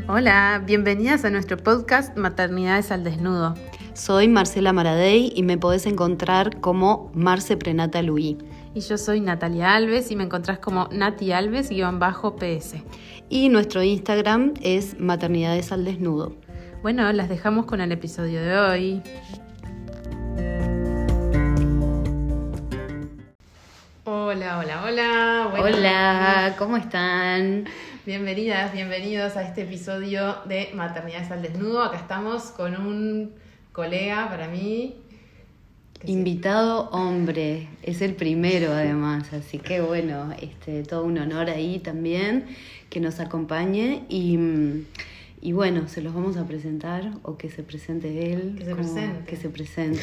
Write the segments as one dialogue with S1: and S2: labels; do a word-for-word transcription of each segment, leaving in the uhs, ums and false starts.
S1: Hola, bienvenidas a nuestro podcast Maternidades al Desnudo.
S2: Soy Marcela Maradei y me podés encontrar como Marce Prenatal U I.
S1: Y yo soy Natalia Alves y me encontrás como Nati Alves-P S.
S2: Y nuestro Instagram es Maternidades al Desnudo.
S1: Bueno, las dejamos con el episodio de hoy. Hola, hola, hola.
S2: Bueno, hola, ¿cómo están?
S1: Bienvenidas, bienvenidos a este episodio de Maternidades al Desnudo. Acá estamos con un colega para mí.
S2: Invitado hombre, es el primero además, así que bueno, este, todo un honor ahí también que nos acompañe y, y bueno, se los vamos a presentar o que se presente él.
S1: Que se presente.
S2: Que se presente.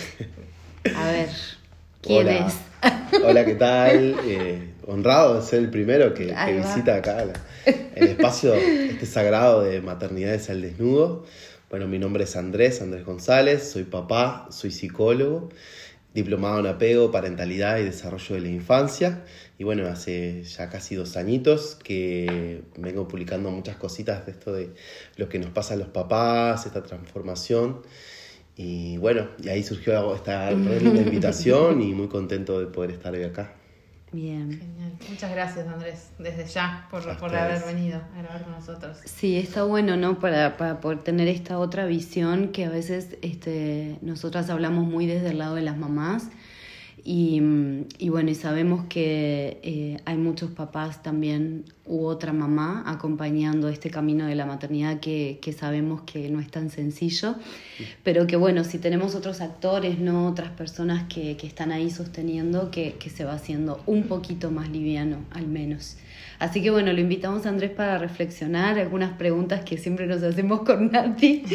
S2: A ver, ¿quién
S3: Hola.
S2: es?
S3: Hola, ¿qué tal? Eh, honrado de ser el primero que, que visita acá la, el espacio este sagrado de Maternidades al Desnudo. Bueno, mi nombre es Andrés, Andrés González, soy papá, soy psicólogo, diplomado en apego, parentalidad y desarrollo de la infancia. Y bueno, hace ya casi dos añitos que vengo publicando muchas cositas de esto de lo que nos pasa a los papás, esta transformación. Y bueno, y ahí surgió esta re linda invitación y muy contento de poder estar hoy acá.
S2: Bien.
S1: Genial. Muchas gracias, Andrés, desde ya, por, por haber venido a grabar con nosotros.
S2: Sí, está bueno, ¿no? Para, para poder tener esta otra visión que a veces este, nosotras hablamos muy desde el lado de las mamás. Y, y bueno, y sabemos que eh, hay muchos papás también u otra mamá acompañando este camino de la maternidad que, que sabemos que no es tan sencillo, pero que bueno, si tenemos otros actores, no otras personas que, que están ahí sosteniendo, que, que se va haciendo un poquito más liviano al menos. Así que bueno, lo invitamos a Andrés para reflexionar, algunas preguntas que siempre nos hacemos con Nati.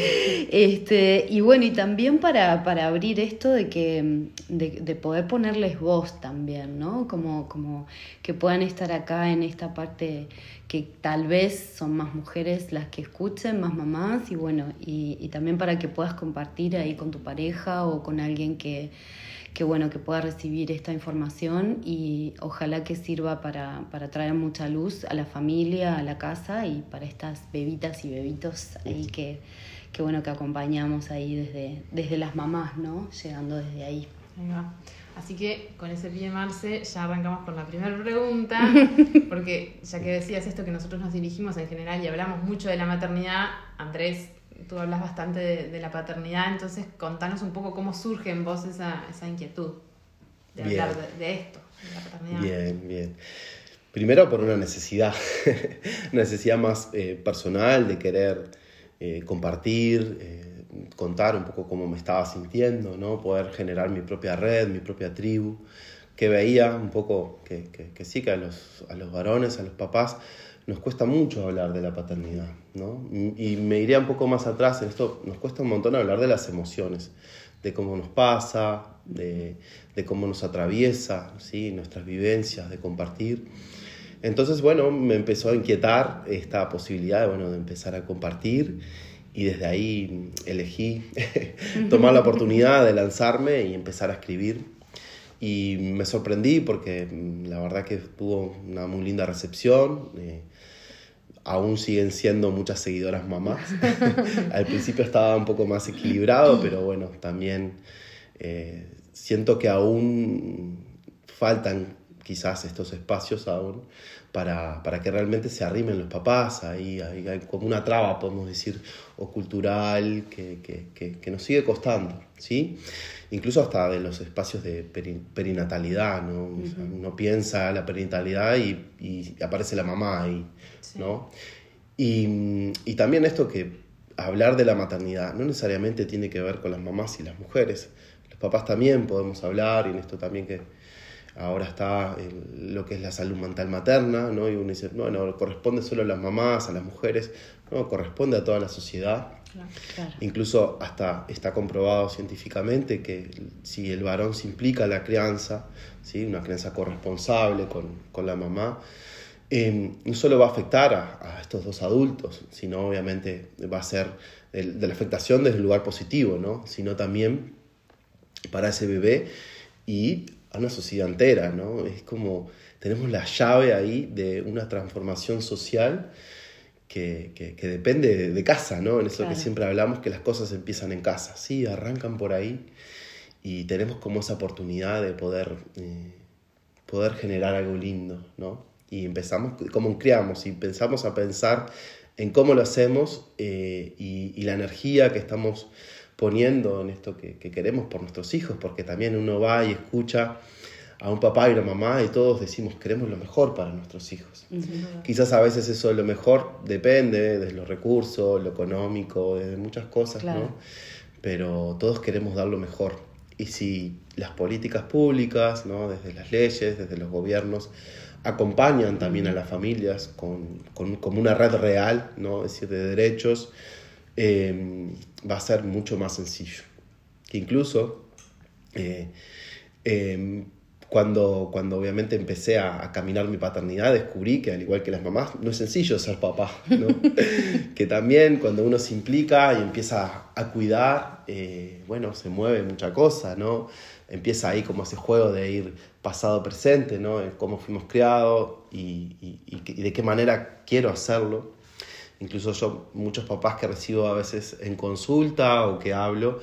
S2: Este, y bueno, y también para, para abrir esto de que de, de poder ponerles voz también, ¿no? Como, como que puedan estar acá en esta parte que tal vez son más mujeres las que escuchen, más mamás, y bueno, y, y también para que puedas compartir ahí con tu pareja o con alguien que que bueno, que pueda recibir esta información y ojalá que sirva para, para traer mucha luz a la familia, a la casa y para estas bebitas y bebitos ahí que, que bueno, que acompañamos ahí desde, desde las mamás, ¿no? Llegando desde ahí.
S1: Ahí va. Así que con ese pie, Marce, ya arrancamos con la primera pregunta, porque ya que decías esto que nosotros nos dirigimos en general y hablamos mucho de la maternidad, Andrés, tú hablas bastante de, de la paternidad, entonces contanos un poco cómo surge en vos esa, esa inquietud de
S3: Bien.
S1: hablar de, de esto, de la paternidad.
S3: Bien, bien. Primero por una necesidad, una necesidad más eh, personal de querer eh, compartir, eh, contar un poco cómo me estaba sintiendo, ¿no? Poder generar mi propia red, mi propia tribu, que veía un poco que, que, que sí, que a los, a los varones, a los papás, nos cuesta mucho hablar de la paternidad, ¿no? Y me iría un poco más atrás en esto, nos cuesta un montón hablar de las emociones, de cómo nos pasa, de, de cómo nos atraviesa, ¿sí? Nuestras vivencias, de compartir. Entonces, bueno, me empezó a inquietar esta posibilidad de, bueno, de empezar a compartir y desde ahí elegí tomar la oportunidad de lanzarme y empezar a escribir. Y me sorprendí porque la verdad que tuvo una muy linda recepción. Eh, aún siguen siendo muchas seguidoras mamás. Al principio estaba un poco más equilibrado, pero bueno, también eh, siento que aún faltan quizás estos espacios aún para, para que realmente se arrimen los papás. Ahí hay, hay como una traba, podemos decir, o cultural que, que, que, que nos sigue costando, ¿sí? Incluso hasta de los espacios de peri, perinatalidad, ¿no? Uh-huh. O sea, uno piensa la perinatalidad y, y aparece la mamá ahí, sí. ¿No? Y, y también esto que hablar de la maternidad no necesariamente tiene que ver con las mamás y las mujeres. Los papás también podemos hablar, y en esto también que ahora está en lo que es la salud mental materna, ¿no? Y uno dice, no, no, corresponde solo a las mamás, a las mujeres, no, corresponde a toda la sociedad.
S2: Claro, claro.
S3: Incluso hasta está comprobado científicamente que si el varón se implica en la crianza, ¿sí? Una crianza corresponsable con, con la mamá, eh, no solo va a afectar a, a estos dos adultos, sino obviamente va a ser de, de la afectación desde el lugar positivo, ¿no? Sino también para ese bebé y a una sociedad entera, ¿no? Es como tenemos la llave ahí de una transformación social que, que, que depende de, de casa, ¿no? En eso
S2: Claro.
S3: que siempre hablamos, que las cosas empiezan en casa. Sí, arrancan por ahí y tenemos como esa oportunidad de poder, eh, poder generar algo lindo, ¿no? Y empezamos, como criamos, y empezamos a pensar en cómo lo hacemos eh, y, y la energía que estamos poniendo en esto que, que queremos por nuestros hijos, porque también uno va y escucha a un papá y una mamá y todos decimos queremos lo mejor para nuestros hijos.
S2: Uh-huh.
S3: Quizás a veces eso de lo mejor depende de los recursos, lo económico, de muchas cosas,
S2: Claro.
S3: ¿no? Pero todos queremos dar lo mejor. Y si las políticas públicas, ¿no? Desde las leyes, desde los gobiernos, acompañan también a las familias con, con como una red real, ¿no? Es decir, de derechos, eh, va a ser mucho más sencillo. Que incluso eh, eh, cuando, cuando obviamente empecé a, a caminar mi paternidad, descubrí que al igual que las mamás, no es sencillo ser papá, ¿no? Que también cuando uno se implica y empieza a cuidar, eh, bueno, se mueve mucha cosa, ¿no? Empieza ahí como ese juego de ir pasado-presente, ¿no? En cómo fuimos criados y, y, y de qué manera quiero hacerlo. Incluso yo, muchos papás que recibo a veces en consulta o que hablo,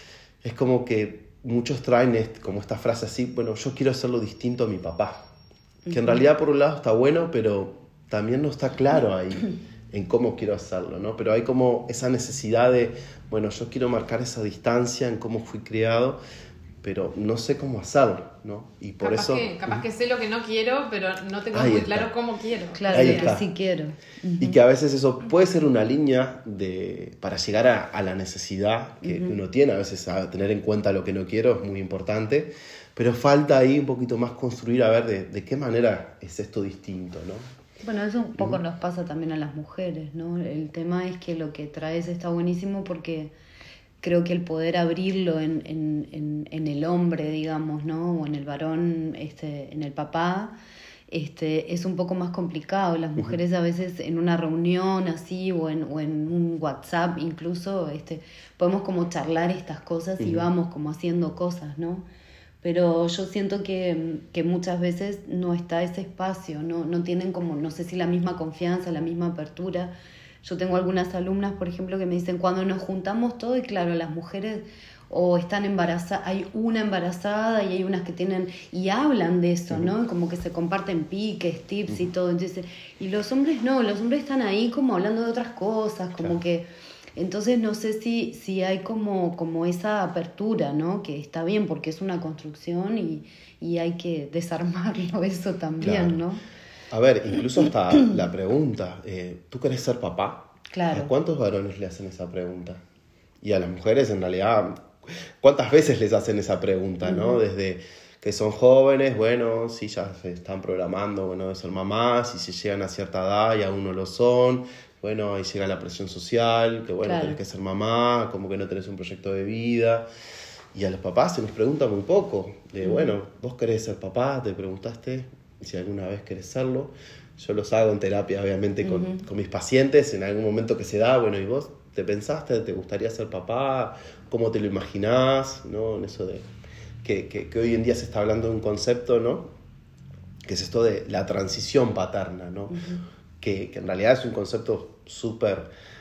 S3: es como que muchos traen este, como esta frase así, bueno, yo quiero hacerlo distinto a mi papá. Que uh-huh. en realidad por un lado está bueno, pero también no está claro ahí en cómo quiero hacerlo, ¿no? Pero hay como esa necesidad de, bueno, yo quiero marcar esa distancia en cómo fui criado, pero no sé cómo hacerlo, ¿no? Y por
S1: capaz
S3: eso...
S1: Que, capaz que sé lo que no quiero, pero no tengo
S3: Ahí
S1: muy
S3: está.
S1: claro cómo quiero.
S2: Claro,
S3: Ahí
S2: lo que
S3: está.
S2: sí quiero. Uh-huh.
S3: Y que a veces eso puede ser una línea de, para llegar a, a la necesidad que
S2: Uh-huh.
S3: uno tiene. A veces a tener en cuenta lo que no quiero es muy importante, pero falta ahí un poquito más construir a ver de, de qué manera es esto distinto, ¿no?
S2: Bueno, eso un poco nos pasa también a las mujeres, ¿no? El tema es que lo que traes está buenísimo porque creo que el poder abrirlo en, en, en, en el hombre, digamos, ¿no? O en el varón, este, en el papá, este, es un poco más complicado. Las mujeres a veces en una reunión así o en, o en un WhatsApp incluso, este, podemos como charlar estas cosas y vamos como haciendo cosas, ¿no? Pero yo siento que, que muchas veces no está ese espacio, ¿no? No tienen como, no sé si la misma confianza, la misma apertura. Yo tengo algunas alumnas, por ejemplo, que me dicen, cuando nos juntamos todo, y claro, las mujeres o están embarazadas, hay una embarazada y hay unas que tienen, y hablan de eso, ¿no? Como que se comparten piques, tips y todo. Entonces, y los hombres no, los hombres están ahí como hablando de otras cosas, como claro. que... Entonces no sé si, si hay como, como esa apertura, ¿no? Que está bien porque es una construcción y, y hay que desarmarlo eso también, claro. ¿no?
S3: A ver, incluso hasta la pregunta, eh, ¿tú querés ser papá?
S2: Claro.
S3: ¿A cuántos varones le hacen esa pregunta? Y a las mujeres, en realidad, ¿cuántas veces les hacen esa pregunta, uh-huh. no? Desde que son jóvenes, bueno, sí, ya se están programando, bueno, de ser mamás, y si llegan a cierta edad y aún no lo son, bueno, ahí llega la presión social, que bueno, claro. tenés que ser mamá, como que no tenés un proyecto de vida. Y a los papás se nos pregunta muy poco, de uh-huh. bueno, ¿vos querés ser papá? ¿Te preguntaste si alguna vez querés serlo? Yo los hago en terapia, obviamente, con, uh-huh. con mis pacientes, en algún momento que se da, bueno, ¿y vos te pensaste, te gustaría ser papá? ¿Cómo te lo imaginás? ¿No? En eso de que, que, que hoy en día se está hablando de un concepto, ¿no? Que es esto de la transición paterna, ¿no? Uh-huh. Que, que en realidad es un concepto súper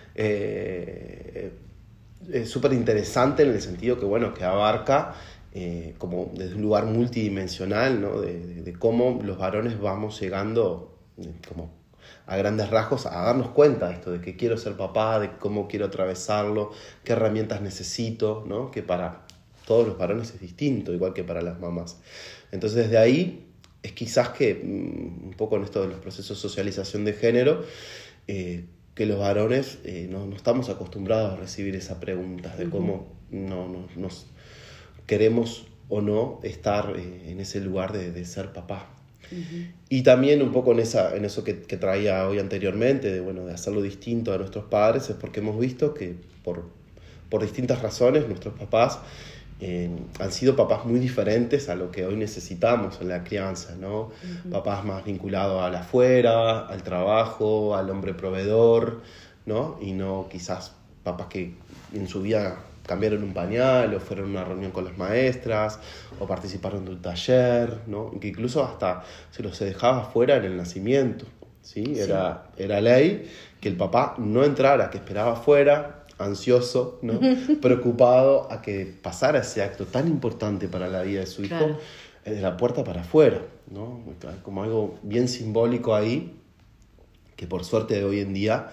S3: eh, eh, súper interesante en el sentido que, bueno, que abarca Eh, como desde un lugar multidimensional, ¿no? de, de, de cómo los varones vamos llegando eh, como a grandes rasgos a darnos cuenta de esto, de que quiero ser papá, de cómo quiero atravesarlo, qué herramientas necesito, ¿no? Que para todos los varones es distinto, igual que para las mamás. Entonces desde ahí es quizás que un poco en esto de los procesos de socialización de género, eh, que los varones eh, no, no estamos acostumbrados a recibir esas preguntas de cómo no, no, nos queremos o no estar eh, en ese lugar de, de ser papá. Uh-huh. Y también un poco en, esa, en eso que, que traía hoy anteriormente, de, bueno, de hacerlo distinto a nuestros padres, es porque hemos visto que por, por distintas razones nuestros papás eh, han sido papás muy diferentes a lo que hoy necesitamos en la crianza, ¿no? Uh-huh. Papás más vinculados al afuera, al trabajo, al hombre proveedor, ¿no? Y no quizás papás que en su vida cambiaron un pañal o fueron a una reunión con las maestras o participaron de un taller, ¿no? Que incluso hasta se los dejaba fuera en el nacimiento, ¿sí? Era, sí. era ley que el papá no entrara, que esperaba afuera, ansioso, ¿no? preocupado a que pasara ese acto tan importante para la vida de su hijo, claro. de la puerta para afuera, ¿no? Como algo bien simbólico ahí, que por suerte de hoy en día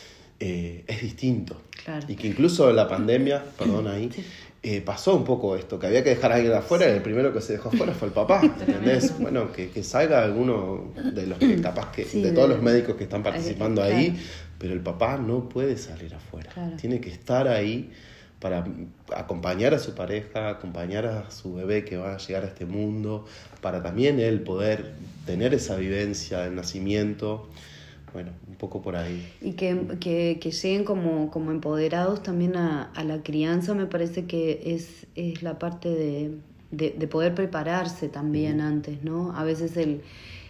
S3: eh, es distinto. Claro. Y que incluso en la pandemia, perdón ahí, sí. eh, pasó un poco esto, que había que dejar a alguien afuera, sí. y el primero que se dejó afuera fue el papá, ¿entendés? Bueno, que, que salga alguno de los que capaz que, sí, de todos de... los médicos que están participando ahí, claro. pero el papá no puede salir afuera, claro. tiene que estar ahí para acompañar a su pareja, acompañar a su bebé que va a llegar a este mundo, para también él poder tener esa vivencia del nacimiento. Bueno, un poco por ahí.
S2: Y que, que, que lleguen como, como empoderados también a, a la crianza, me parece que es, es la parte de, de, de poder prepararse también uh-huh. antes, ¿no? A veces el,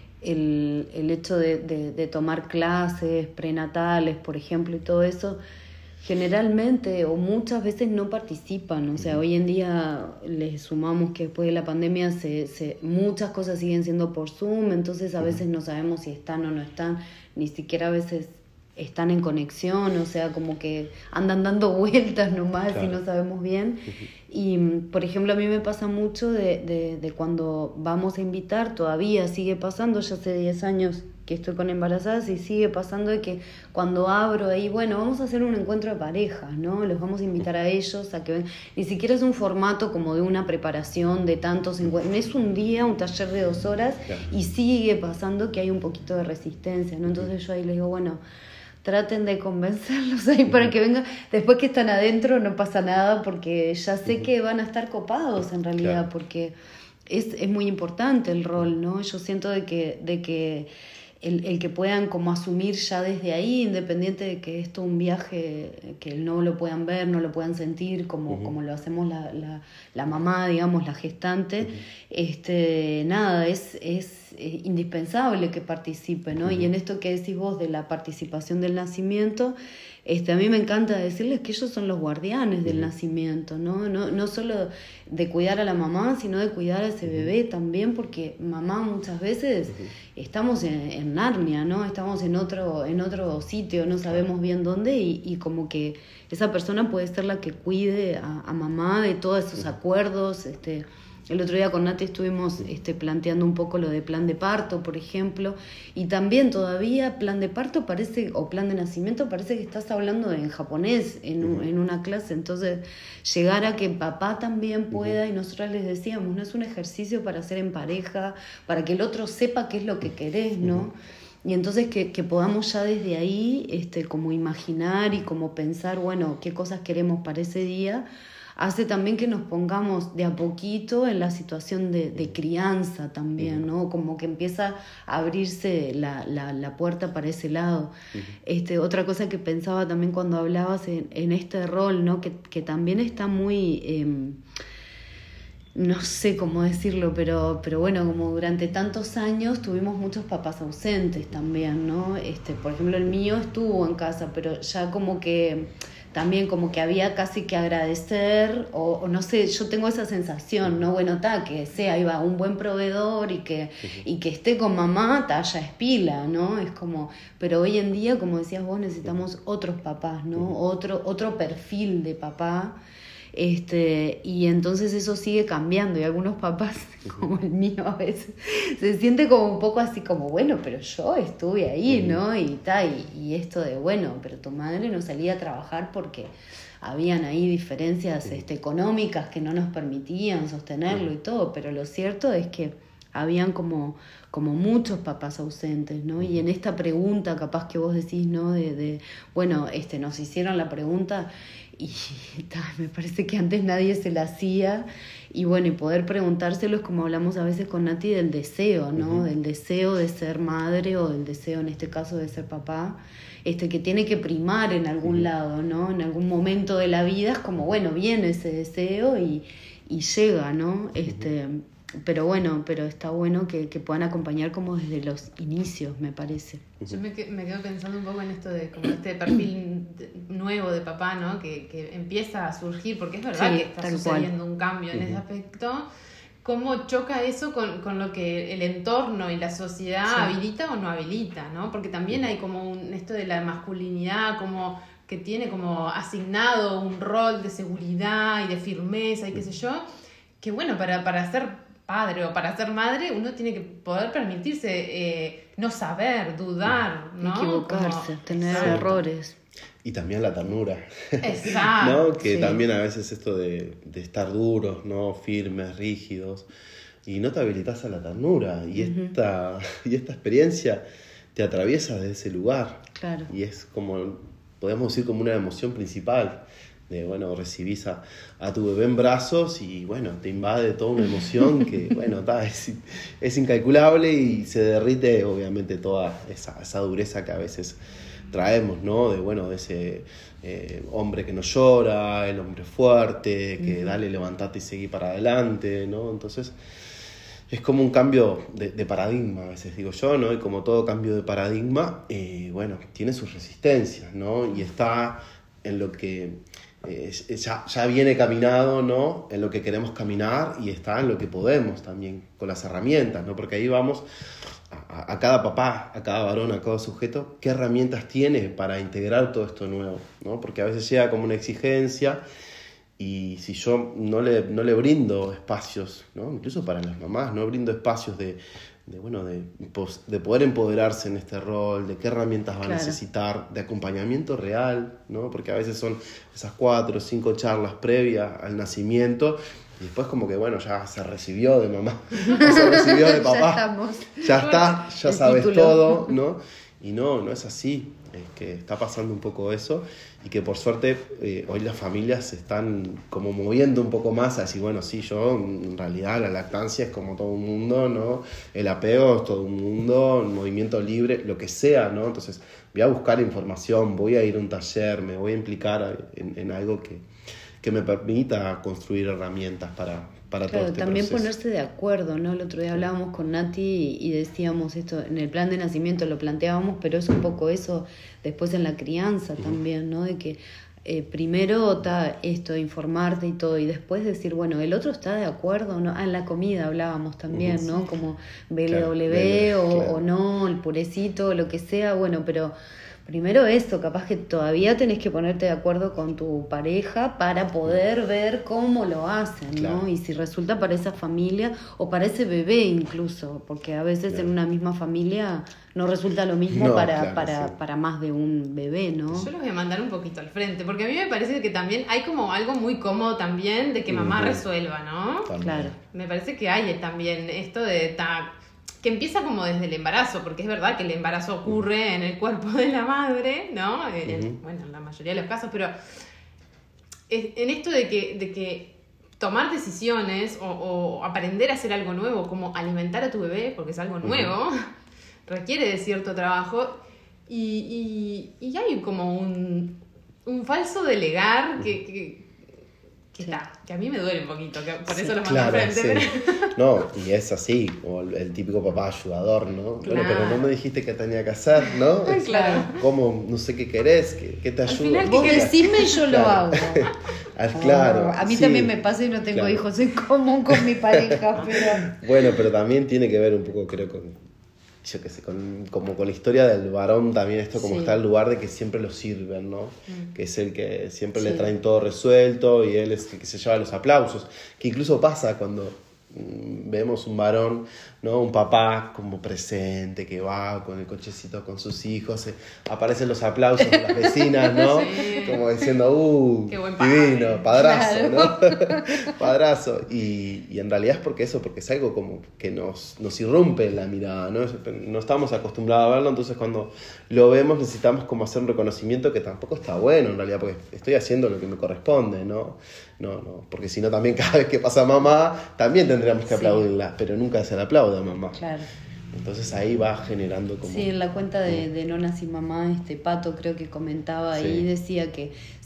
S2: el, el hecho de, de, de tomar clases prenatales, por ejemplo, y todo eso, generalmente o muchas veces no participan. O sea, uh-huh. hoy en día les sumamos que después de la pandemia se, se, muchas cosas siguen siendo por Zoom, entonces a uh-huh. veces no sabemos si están o no están, ni siquiera a veces están en conexión, o sea, como que andan dando vueltas nomás, claro. y no sabemos bien. Uh-huh. Y, por ejemplo, a mí me pasa mucho de, de, de cuando vamos a invitar, todavía sigue pasando, ya hace diez años que estoy con embarazadas y sigue pasando de que cuando abro ahí, bueno, vamos a hacer un encuentro de parejas, ¿no? Los vamos a invitar a ellos a que ven. Ni siquiera es un formato como de una preparación de tantos encuentros, es un día, un taller de dos horas, claro. y sigue pasando que hay un poquito de resistencia, ¿no? Entonces yo ahí les digo, bueno, traten de convencerlos ahí para que vengan. Después que están adentro no pasa nada, porque ya sé uh-huh. que van a estar copados en realidad, claro. porque es, es muy importante el rol, ¿no? Yo siento de que, de que el, el que puedan como asumir ya desde ahí, independiente de que esto es un viaje, que no lo puedan ver, no lo puedan sentir, como, uh-huh. como lo hacemos la, la, la mamá, digamos, la gestante, uh-huh. este, nada, es, es indispensable que participe, ¿no? Uh-huh. Y en esto que decís vos de la participación del nacimiento, este, a mí me encanta decirles que ellos son los guardianes del uh-huh. nacimiento, ¿no? No, no solo de cuidar a la mamá, sino de cuidar a ese uh-huh. bebé también, porque mamá muchas veces uh-huh. estamos en, en Narnia, ¿no? Estamos en otro, en otro sitio, no sabemos bien dónde, y, y como que esa persona puede ser la que cuide a, a mamá de todos esos uh-huh. acuerdos. Este, el otro día con Nati estuvimos este, planteando un poco lo de plan de parto, por ejemplo, y también todavía plan de parto parece, o plan de nacimiento, parece que estás hablando en japonés en, uh-huh. en una clase. Entonces, llegar a que papá también pueda, uh-huh. y nosotras les decíamos, no es un ejercicio para hacer en pareja, para que el otro sepa qué es lo que querés, ¿no? Uh-huh. Y entonces que, que podamos ya desde ahí este, como imaginar y como pensar, bueno, qué cosas queremos para ese día, hace también que nos pongamos de a poquito en la situación de, de crianza también, ¿no? Como que empieza a abrirse la, la, la puerta para ese lado. Uh-huh. Este, otra cosa que pensaba también cuando hablabas en, en este rol, ¿no? Que, que también está muy... Eh, no sé cómo decirlo, pero, pero bueno, como durante tantos años tuvimos muchos papás ausentes también, ¿no? Este, por ejemplo, el mío estuvo en casa, pero ya como que... también como que había casi que agradecer, o, o no sé, yo tengo esa sensación, ¿no? Bueno, ta, que sea, iba un buen proveedor y que, uh-huh. y que esté con mamá, ta, ya es pila, ¿no? Es como, pero hoy en día, como decías vos, necesitamos otros papás, ¿no? Uh-huh. Otro, otro perfil de papá. Este, y entonces eso sigue cambiando, y algunos papás, como el mío a veces, se siente como un poco así como, bueno, pero yo estuve ahí, ¿no? Y, ta, y, y esto de, bueno, pero tu madre no salía a trabajar porque habían ahí diferencias este, económicas que no nos permitían sostenerlo y todo, pero lo cierto es que habían como, como muchos papás ausentes, ¿no? Y en esta pregunta capaz que vos decís, ¿no? De, de bueno, este, nos hicieron la pregunta y ta, me parece que antes nadie se la hacía, y bueno, y poder preguntárselo es como hablamos a veces con Nati del deseo, ¿no? Uh-huh. Del deseo de ser madre, o del deseo en este caso de ser papá, este, que tiene que primar en algún uh-huh. lado, ¿no? En algún momento de la vida es como, bueno, viene ese deseo y, y llega, ¿no? Este, uh-huh. Pero bueno, pero está bueno que, que puedan acompañar como desde los inicios, me parece.
S1: Yo me, me quedo pensando un poco en esto de como este perfil nuevo de papá, ¿no? Que, que empieza a surgir, porque es verdad sí, que está sucediendo cual. un cambio en uh-huh. ese aspecto. cómo choca eso con, con lo que el entorno y la sociedad sí. habilita o no habilita, ¿no? Porque también hay como un, esto de la masculinidad, como que tiene como asignado un rol de seguridad y de firmeza y qué sé yo, que bueno, para, para ser padre o para ser madre uno tiene que poder permitirse eh, no saber, dudar, ¿no?
S2: Equivocarse, como, tener exacto. errores.
S3: Y también la ternura.
S1: Exacto.
S3: ¿No? Que
S1: sí.
S3: también a veces esto de, de estar duros, ¿no? Firmes, rígidos, y no te habilitas a la ternura. Y, uh-huh. esta, y esta experiencia te atraviesa de ese lugar.
S2: Claro.
S3: Y es como, podemos decir, como una emoción principal. De, bueno, recibís a, a tu bebé en brazos y, bueno, te invade toda una emoción que, bueno, ta, es, es incalculable y se derrite, obviamente, toda esa, esa dureza que a veces traemos, ¿no? De, bueno, de ese eh, hombre que no llora, el hombre fuerte, que uh-huh. dale, levantate y seguí para adelante, ¿no? Entonces, es como un cambio de, de paradigma, a veces digo yo, ¿no? Y como todo cambio de paradigma, eh, bueno, tiene sus resistencias, ¿no? Y está en lo que eh, ya, ya viene caminado, ¿no? En lo que queremos caminar y está en lo que podemos también, con las herramientas, ¿no? Porque ahí vamos a, a cada papá, a cada varón, a cada sujeto, qué herramientas tiene para integrar todo esto nuevo, ¿no? Porque a veces llega como una exigencia y si yo no le, no le brindo espacios, ¿no? Incluso para las mamás, no brindo espacios de, de, bueno, de, de poder empoderarse en este rol, de qué herramientas va claro. a necesitar, de acompañamiento real, ¿no? Porque a veces son esas cuatro o cinco charlas previas al nacimiento y después como que, bueno, ya se recibió de mamá, o se recibió de papá,
S2: ya estamos.
S3: Ya está, ya
S2: El
S3: sabes
S2: título.
S3: todo, ¿no? Y no, no es así, es que está pasando un poco eso y que por suerte eh, hoy las familias se están como moviendo un poco más a decir, bueno, sí, yo en realidad la lactancia es como todo un mundo, ¿no? El apego es todo un mundo, el movimiento libre, lo que sea, ¿no? Entonces voy a buscar información, voy a ir a un taller, me voy a implicar en, en algo que, que me permita construir herramientas para... Para
S2: claro,
S3: todo este
S2: también
S3: proceso.
S2: Ponerse de acuerdo, ¿no? El otro día hablábamos con Nati y, y decíamos esto, en el plan de nacimiento lo planteábamos, pero es un poco eso después en la crianza uh-huh. también, ¿no? De que eh, primero está esto, informarte y todo, y después decir, bueno, el otro está de acuerdo, ¿no? Ah, en la comida hablábamos también, uh-huh. ¿no? Como B L W claro, o, claro. o no, el purecito, lo que sea, bueno, pero... Primero eso, capaz que todavía tenés que ponerte de acuerdo con tu pareja para poder ver cómo lo hacen, claro. ¿no? Y si resulta para esa familia o para ese bebé incluso, porque a veces claro. en una misma familia no resulta lo mismo no, para, claro, para, sí. para más de un bebé, ¿no?
S1: Yo los voy a mandar un poquito al frente, porque a mí me parece que también hay como algo muy cómodo también de que mamá uh-huh. resuelva, ¿no?
S2: También. Claro.
S1: Me parece que hay también esto de... Ta, que empieza como desde el embarazo, porque es verdad que el embarazo ocurre en el cuerpo de la madre, ¿no? En, uh-huh. Bueno, en la mayoría de los casos, pero en esto de que, de que tomar decisiones o, o aprender a hacer algo nuevo, como alimentar a tu bebé, porque es algo nuevo, uh-huh. requiere de cierto trabajo, y, y, y hay como un, un falso delegar uh-huh. que... que Que, sí. está, que a mí me duele un poquito, que por sí, eso lo mando
S3: claro,
S1: al frente.
S3: Sí. Pero... No, y es así, como el, el típico papá ayudador, ¿no? Claro. Bueno, pero no me dijiste qué tenía que hacer, ¿no?
S1: Claro.
S3: ¿Cómo? No sé qué querés, qué, qué te ayuda.
S2: Vos decime y yo
S3: claro.
S2: lo hago.
S3: Claro.
S2: Oh, a mí
S3: sí.
S2: también me pasa y no tengo claro. hijos en común con mi pareja, pero...
S3: Bueno, pero también tiene que ver un poco, creo, con... yo qué sé, con, como con la historia del varón también esto como sí. está el lugar de que siempre lo sirven, ¿no? Mm. Que es el que siempre sí. le traen todo resuelto y él es el que se lleva los aplausos. Que incluso pasa cuando mm, vemos un varón, ¿no? Un papá como presente, que va con el cochecito con sus hijos, eh, aparecen los aplausos de las vecinas, ¿no? Sí. Como diciendo, uh,
S1: qué buen
S3: divino, padrazo,
S2: claro.
S3: ¿no? Padrazo. Y, y en realidad es porque eso, porque es algo como que nos, nos irrumpe en la mirada, ¿no? No estamos acostumbrados a verlo, entonces cuando lo vemos necesitamos como hacer un reconocimiento que tampoco está bueno en realidad, porque estoy haciendo lo que me corresponde, ¿no? No, no, porque si no también cada vez que pasa mamá, también tendríamos que sí. aplaudirla, pero nunca se la aplaude a mamá.
S2: Claro.
S3: Entonces ahí va generando como...
S2: Sí, en la cuenta de, de No Nací Mamá, este Pato creo que comentaba sí. ahí, decía que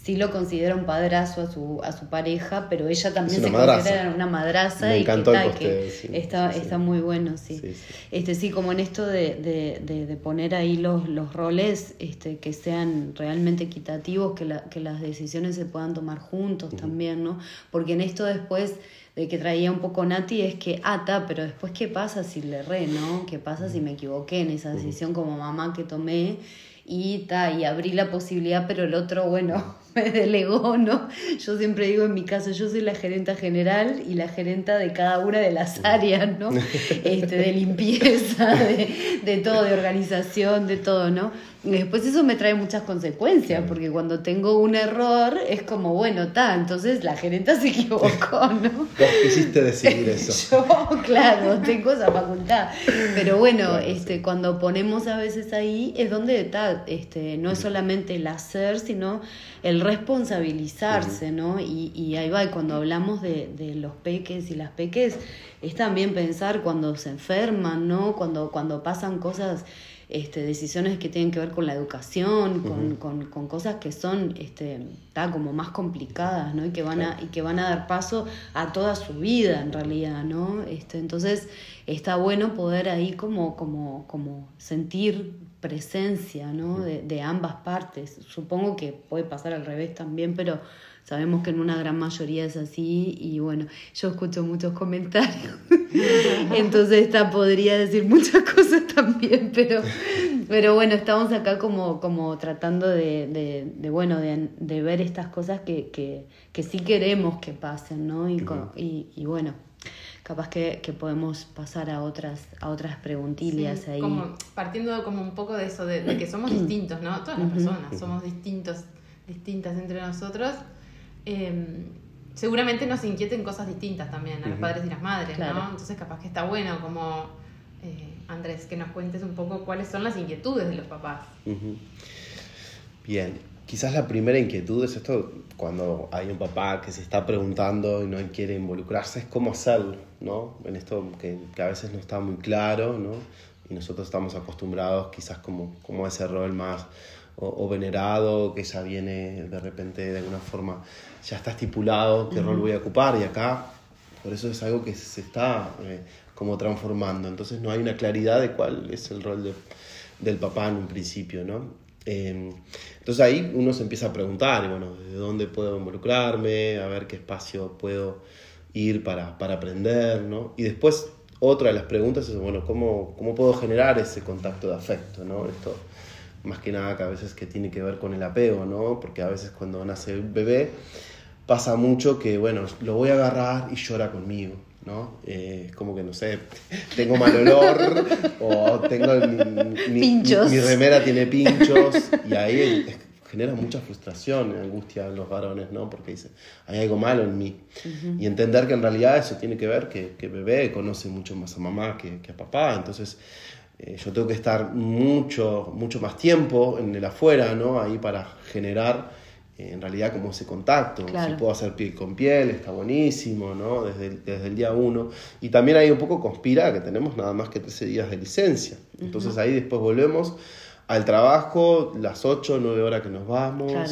S2: sí lo considera un padrazo a su, a su pareja, pero ella también se
S3: madraza.
S2: considera una madraza.
S3: Me
S2: y
S3: encantó
S2: que,
S3: el
S2: ta,
S3: posteo,
S2: que
S3: sí,
S2: está,
S3: sí,
S2: está
S3: sí.
S2: muy bueno, sí.
S3: Sí, sí.
S2: Este, sí, como en esto de, de, de, de poner ahí los, los roles este, que sean realmente equitativos, que, la, que las decisiones se puedan tomar juntos uh-huh. también, ¿no? Porque en esto después de que traía un poco Nati es que, ah, ta, pero después ¿qué pasa si le erré, no? ¿Qué pasa si me equivoqué en esa decisión como mamá que tomé? Y, ta, y abrí la posibilidad, pero el otro, bueno, me delegó, ¿no? Yo siempre digo en mi caso, yo soy la gerenta general y la gerenta de cada una de las áreas, ¿no? Este, de limpieza, de, de todo, de organización, de todo, ¿no? Y después eso me trae muchas consecuencias, porque cuando tengo un error es como, bueno, ta, entonces la gerenta se equivocó, ¿no?
S3: Vos quisiste decidir eso.
S2: Yo, claro, tengo esa facultad. Pero bueno,
S3: Claro,
S2: este,
S3: sí.
S2: cuando ponemos a veces ahí es donde está, este, no es solamente el hacer, sino el responsabilizarse, ¿no? Y, y ahí va, y cuando hablamos de, de los peques y las peques, es también pensar cuando se enferman, ¿no? Cuando, cuando pasan cosas... Este, decisiones que tienen que ver con la educación, con, uh-huh. con, con cosas que son este, ta, como más complicadas, ¿no? Y que van a, y que van a dar paso a toda su vida en realidad, ¿no? Este, entonces está bueno poder ahí como, como, como sentir presencia, ¿no? De, de ambas partes. Supongo que puede pasar al revés también, pero sabemos que en una gran mayoría es así. Y bueno, yo escucho muchos comentarios, entonces esta podría decir muchas cosas también, pero, pero bueno, estamos acá como, como tratando de, de, de bueno, de, de ver estas cosas que, que, que sí queremos que pasen, ¿no? Y, uh-huh. y, y bueno, capaz que, que podemos pasar a otras, a otras preguntillas
S1: sí,
S2: ahí.
S1: Como partiendo como un poco de eso, de, de que somos distintos, ¿no? Todas las personas somos distintos, distintas entre nosotros. Eh, seguramente nos inquieten cosas distintas también a los padres y las madres,
S2: claro.
S1: ¿no? Entonces capaz que está bueno como, eh, Andrés, que nos cuentes un poco cuáles son las inquietudes de los papás.
S3: Uh-huh. Bien, quizás la primera inquietud es esto, cuando hay un papá que se está preguntando y no quiere involucrarse, es cómo hacerlo, ¿no? En esto que, que a veces no está muy claro, ¿no? Y nosotros estamos acostumbrados quizás como, como a ese rol más... O, o venerado, que ya viene de repente de alguna forma, ya está estipulado qué uh-huh. rol voy a ocupar, y acá por eso es algo que se está eh, como transformando, entonces no hay una claridad de cuál es el rol de, del papá en un principio, ¿no? Eh, entonces ahí uno se empieza a preguntar, y bueno, ¿de dónde puedo involucrarme? A ver qué espacio puedo ir para, para aprender, ¿no? Y después otra de las preguntas es, bueno, ¿cómo, cómo puedo generar ese contacto de afecto, ¿no? Esto más que nada que a veces que tiene que ver con el apego, ¿no? Porque a veces cuando nace el bebé pasa mucho que, bueno, lo voy a agarrar y llora conmigo, ¿no? Eh, es como que, no sé, tengo mal olor o tengo mi, mi,
S2: pinchos.
S3: Mi, mi remera tiene pinchos, y ahí es, genera mucha frustración y angustia en los varones, ¿no? Porque dice, hay algo malo en mí. Uh-huh. Y entender que en realidad eso tiene que ver que, que el bebé conoce mucho más a mamá que, que a papá, entonces... Eh, yo tengo que estar mucho, mucho más tiempo en el afuera, ¿no? Ahí para generar eh, en realidad como ese contacto.
S2: Claro.
S3: Si puedo hacer piel con piel, está buenísimo, ¿no? Desde el, desde el día uno. Y también ahí un poco conspira que tenemos nada más que trece días de licencia. Entonces uh-huh. ahí después volvemos al trabajo, las ocho, nueve horas que nos vamos.
S2: Claro.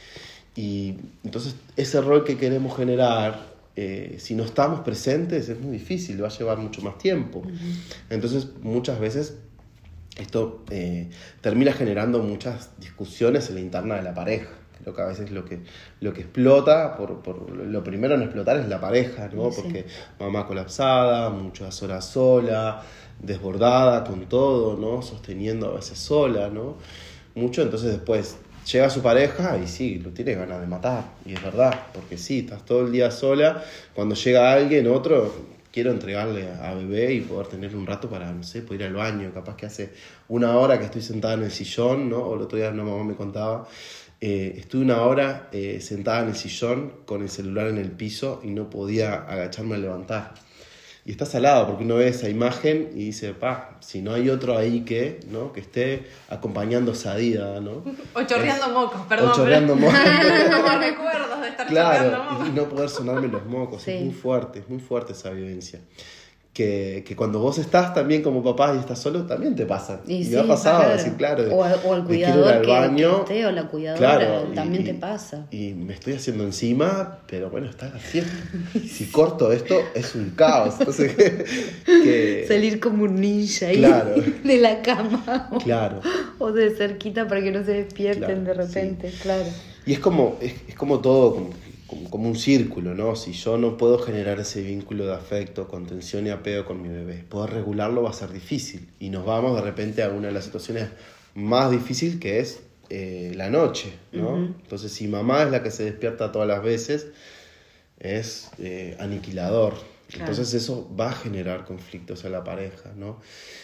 S3: Y entonces ese rol que queremos generar... Eh, si no estamos presentes es muy difícil, va a llevar mucho más tiempo. Uh-huh. Entonces muchas veces esto eh, termina generando muchas discusiones en la interna de la pareja. Creo que a veces lo que, lo que explota, por, por lo primero en explotar es la pareja, ¿no? Sí. Porque mamá colapsada, muchas horas sola, desbordada con todo, ¿no? Sosteniendo a veces sola, ¿no? Mucho, entonces después llega su pareja y sí, lo tiene ganas de matar, y es verdad, porque sí, estás todo el día sola, cuando llega alguien, otro, quiero entregarle a bebé y poder tener un rato para, no sé, poder ir al baño, capaz que hace una hora que estoy sentada en el sillón, ¿no? O el otro día una mamá me contaba, eh, estuve una hora eh, sentada en el sillón con el celular en el piso y no podía agacharme a levantar. Y está salado porque uno ve esa imagen y dice, pa, si no hay otro ahí que, ¿no? Que esté acompañando esa vida, ¿no?
S1: O chorreando es, mocos, perdón.
S3: O chorreando
S1: pero...
S3: mocos.
S1: Como recuerdos de estar
S3: claro,
S1: chorreando mocos.
S3: Y no poder sonarme los mocos,
S2: sí.
S3: Es muy fuerte, es muy fuerte esa vivencia. que, que cuando vos estás también como papá y estás solo, también te pasan. Y, y
S2: sí,
S3: me ha pasado,
S2: claro.
S3: decir, claro.
S2: O, a, o al cuidador que,
S3: baño,
S2: que esté, o la cuidadora,
S3: claro,
S2: también
S3: y,
S2: te pasa.
S3: Y, y me estoy haciendo encima, pero bueno, está la siesta. Si corto esto, es un caos. Entonces, que, que...
S2: Salir como un ninja ahí
S3: claro.
S2: de la cama. O,
S3: claro.
S2: o de cerquita para que no se despierten
S3: Claro,
S2: de repente,
S3: sí.
S2: claro.
S3: Y es como, es, es como todo, como, como, como un círculo, ¿no? Si yo no puedo generar ese vínculo de afecto, contención y apego con mi bebé, poder regularlo va a ser difícil. Y nos vamos de repente a una de las situaciones más difíciles, que es eh, la noche, ¿no? Uh-huh. Entonces, si mamá es la que se despierta todas las veces, es eh, aniquilador. Claro. Entonces eso va a generar conflictos en la pareja, ¿no?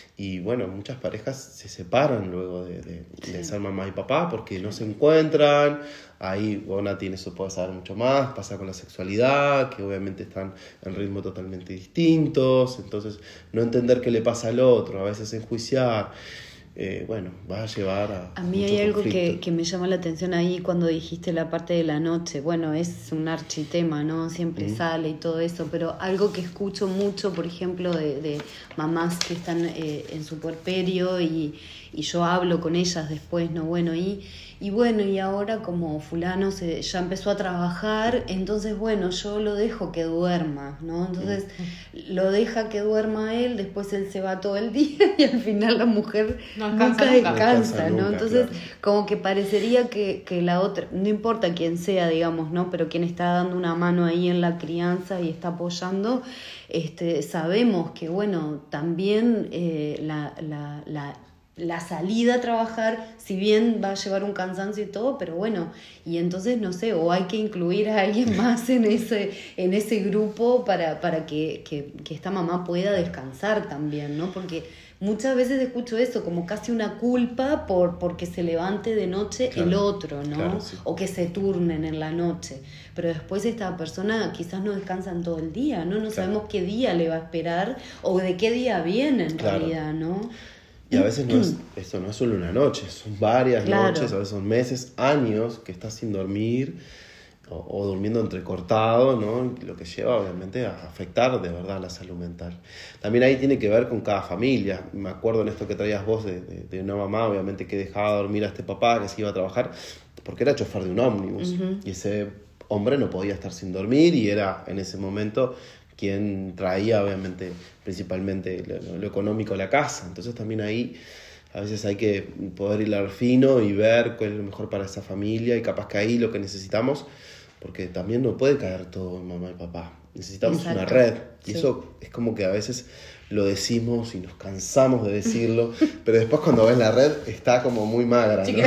S3: Y bueno, muchas parejas se separan luego de, de, sí. de ser mamá y papá porque no se encuentran. Ahí, bueno, Nati, eso puede saber mucho más. Pasa con la sexualidad, que obviamente están en ritmos totalmente distintos. Entonces, no entender qué le pasa al otro, a veces enjuiciar. Eh, bueno, va a llevar a...
S2: A mí hay algo que, que me llama la atención ahí cuando dijiste la parte de la noche. Bueno, es un architema, ¿no? Siempre mm. sale y todo eso, pero algo que escucho mucho, por ejemplo, de, de mamás que están eh, en su puerperio y, y yo hablo con ellas después, ¿no? Bueno, y, y bueno, y ahora como fulano se, ya empezó a trabajar, entonces, bueno, yo lo dejo que duerma, ¿no? Entonces, mm. lo deja que duerma él, después él se va todo el día y al final la mujer... No nunca descansa, ¿no? Nunca, entonces, claro. como que parecería que, que la otra, no importa quién sea, digamos, ¿no? Pero quien está dando una mano ahí en la crianza y está apoyando, este, sabemos que, bueno, también eh, la, la, la, la salida a trabajar, si bien va a llevar un cansancio y todo, pero bueno, y entonces, no sé, o hay que incluir a alguien más en ese, en ese grupo para, para que, que, que esta mamá pueda descansar también, ¿no? Porque muchas veces escucho eso, como casi una culpa por porque se levante de noche claro, el otro, ¿no? Claro, sí. O que se turnen en la noche. Pero después esta persona quizás no descansa en todo el día, ¿no? No claro. sabemos qué día le va a esperar o de qué día viene en claro. realidad, ¿no?
S3: Y a veces no es, esto no es solo una noche, son varias claro. noches, a veces son meses, años que estás sin dormir o, o durmiendo entrecortado, ¿no? Lo que lleva obviamente a afectar de verdad la salud mental. También ahí tiene que ver con cada familia. Me acuerdo en esto que traías vos de, de, de una mamá, obviamente, que dejaba dormir a este papá que se iba a trabajar porque era chofer de un ómnibus. Uh-huh. Y ese hombre no podía estar sin dormir y era en ese momento quien traía obviamente principalmente lo, lo económico a la casa. Entonces también ahí a veces hay que poder hilar fino y ver cuál es lo mejor para esa familia y capaz que ahí lo que necesitamos, porque también no puede caer todo en mamá y papá. Necesitamos Exacto. una red. Y sí. eso es como que a veces lo decimos y nos cansamos de decirlo, pero después cuando ves la red está como muy magra, ¿no?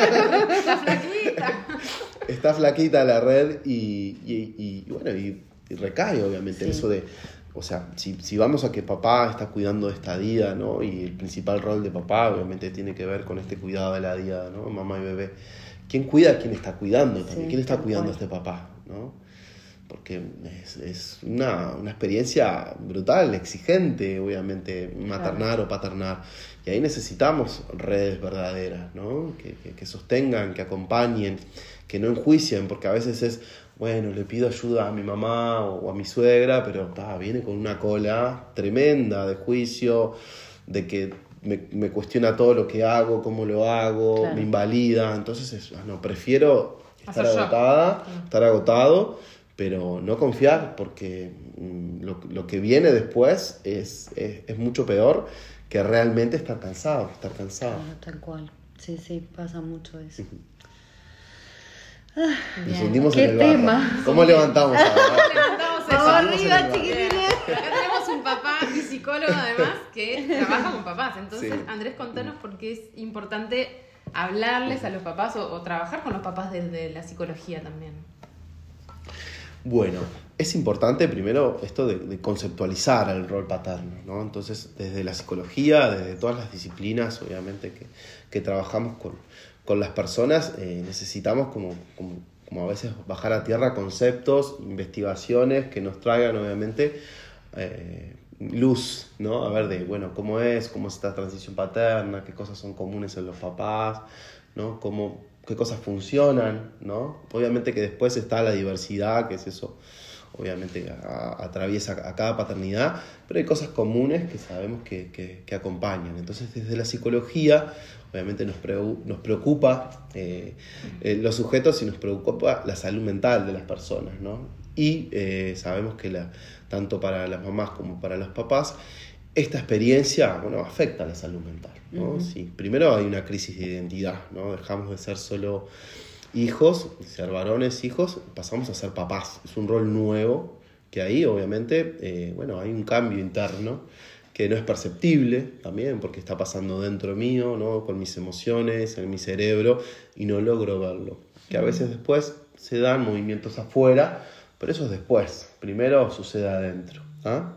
S1: Está flaquita.
S3: Está flaquita la red y, y, y, y bueno, y, y recae obviamente sí. en eso de, o sea, si, si vamos a que papá está cuidando de esta día, ¿no? Y el principal rol de papá obviamente tiene que ver con este cuidado de la día, ¿no? Mamá y bebé. ¿Quién cuida a quién está cuidando también? Sí, ¿quién está cuidando a este papá, ¿no? Porque es, es una, una experiencia brutal, exigente, obviamente, maternar claro. o paternar. Y ahí necesitamos redes verdaderas, ¿no? Que, que, que sostengan, que acompañen, que no enjuicien, porque a veces es, bueno, le pido ayuda a mi mamá o a mi suegra, pero ah, viene con una cola tremenda de juicio, de que me, me cuestiona todo lo que hago, cómo lo hago, claro. me invalida. Entonces, es, no, prefiero estar agotada, yo. estar agotado, pero no confiar, porque mm, lo, lo que viene después es, es, es mucho peor que realmente estar cansado, estar cansado.
S2: Claro, tal cual. Sí, sí, pasa mucho eso.
S3: Uh-huh. Nos hundimos
S2: ¿Qué
S3: en el
S2: tema?
S3: barro. ¿Cómo levantamos ahora?
S1: ¿Cómo levantamos eso?
S2: Vamos arriba, chiquitines.
S1: Acá tenemos un papá y psicólogo además que trabaja con papás. Entonces,
S3: Sí.
S1: Andrés, contanos por qué es importante hablarles a los papás o, o trabajar con los papás desde la psicología también.
S3: Bueno, es importante primero esto de, de conceptualizar el rol paterno, ¿no? Entonces, desde la psicología, desde todas las disciplinas, obviamente, que, que trabajamos con, con las personas, eh, necesitamos como, como, como a veces bajar a tierra conceptos, investigaciones que nos traigan, obviamente, eh, luz, ¿no? A ver de, bueno, cómo es, cómo es esta transición paterna, qué cosas son comunes en los papás, ¿no? Cómo, qué cosas funcionan, ¿no? Obviamente que después está la diversidad, que es eso, obviamente a, atraviesa a cada paternidad, pero hay cosas comunes que sabemos que, que, que acompañan. Entonces, desde la psicología, obviamente nos, pre, nos preocupa eh, eh, los sujetos y nos preocupa la salud mental de las personas, ¿no? Y eh, sabemos que la, tanto para las mamás como para los papás, esta experiencia, bueno, afecta a la salud mental, ¿no? Uh-huh. Sí, primero hay una crisis de identidad, ¿no? Dejamos de ser solo hijos, ser varones, hijos, pasamos a ser papás. Es un rol nuevo que ahí, obviamente, eh, bueno, hay un cambio interno que no es perceptible también porque está pasando dentro mío, ¿no? Con mis emociones, en mi cerebro, y no logro verlo. Que a veces después se dan movimientos afuera, pero eso es después. Primero sucede adentro, ¿ah?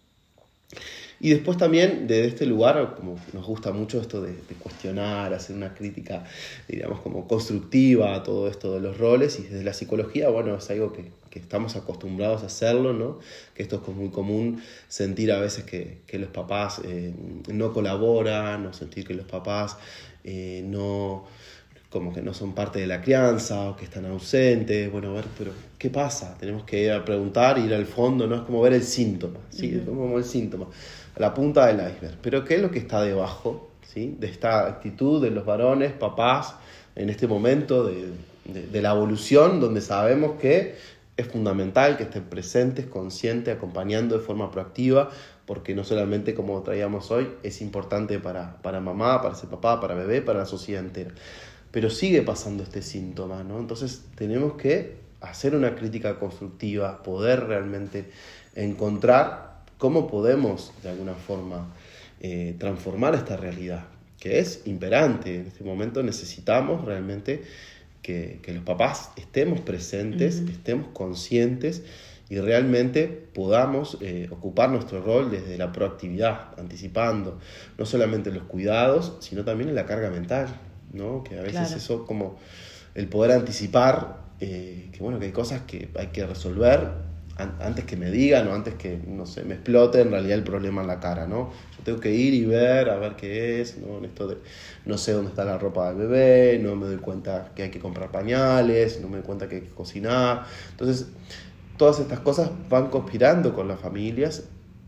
S3: Y después también desde este lugar, como nos gusta mucho esto de, de cuestionar, hacer una crítica, digamos, como constructiva a todo esto de los roles, y desde la psicología, bueno, es algo que, que estamos acostumbrados a hacerlo, ¿no? Que esto es muy común, sentir a veces que, que los papás eh, no colaboran, o sentir que los papás eh, no... como que no son parte de la crianza o que están ausentes. Bueno, a ver, pero ¿qué pasa? Tenemos que ir a preguntar, ir al fondo, ¿no? Es como ver el síntoma, ¿sí? Uh-huh. Es como el síntoma, a la punta del iceberg. Pero ¿qué es lo que está debajo, ¿sí? De esta actitud de los varones, papás, en este momento de, de, de la evolución, donde sabemos que es fundamental que estén presentes, conscientes, acompañando de forma proactiva, porque no solamente, como traíamos hoy, es importante para, para mamá, para ese papá, para bebé, para la sociedad entera. Pero sigue pasando este síntoma, ¿no? Entonces tenemos que hacer una crítica constructiva, poder realmente encontrar cómo podemos, de alguna forma, eh, transformar esta realidad, que es imperante. En este momento necesitamos realmente que, que los papás estemos presentes, uh-huh. estemos conscientes y realmente podamos eh, ocupar nuestro rol desde la proactividad, anticipando no solamente los cuidados, sino también en la carga mental, ¿no? Que a veces claro. Eso como el poder anticipar eh, que bueno que hay cosas que hay que resolver an- antes que me digan o antes que no sé me explote en realidad el problema en la cara, ¿no? Yo tengo que ir y ver a ver qué es, ¿no? En esto de no sé dónde está la ropa del bebé, no me doy cuenta que hay que comprar pañales, no me doy cuenta que hay que cocinar. Entonces todas estas cosas van conspirando con las familias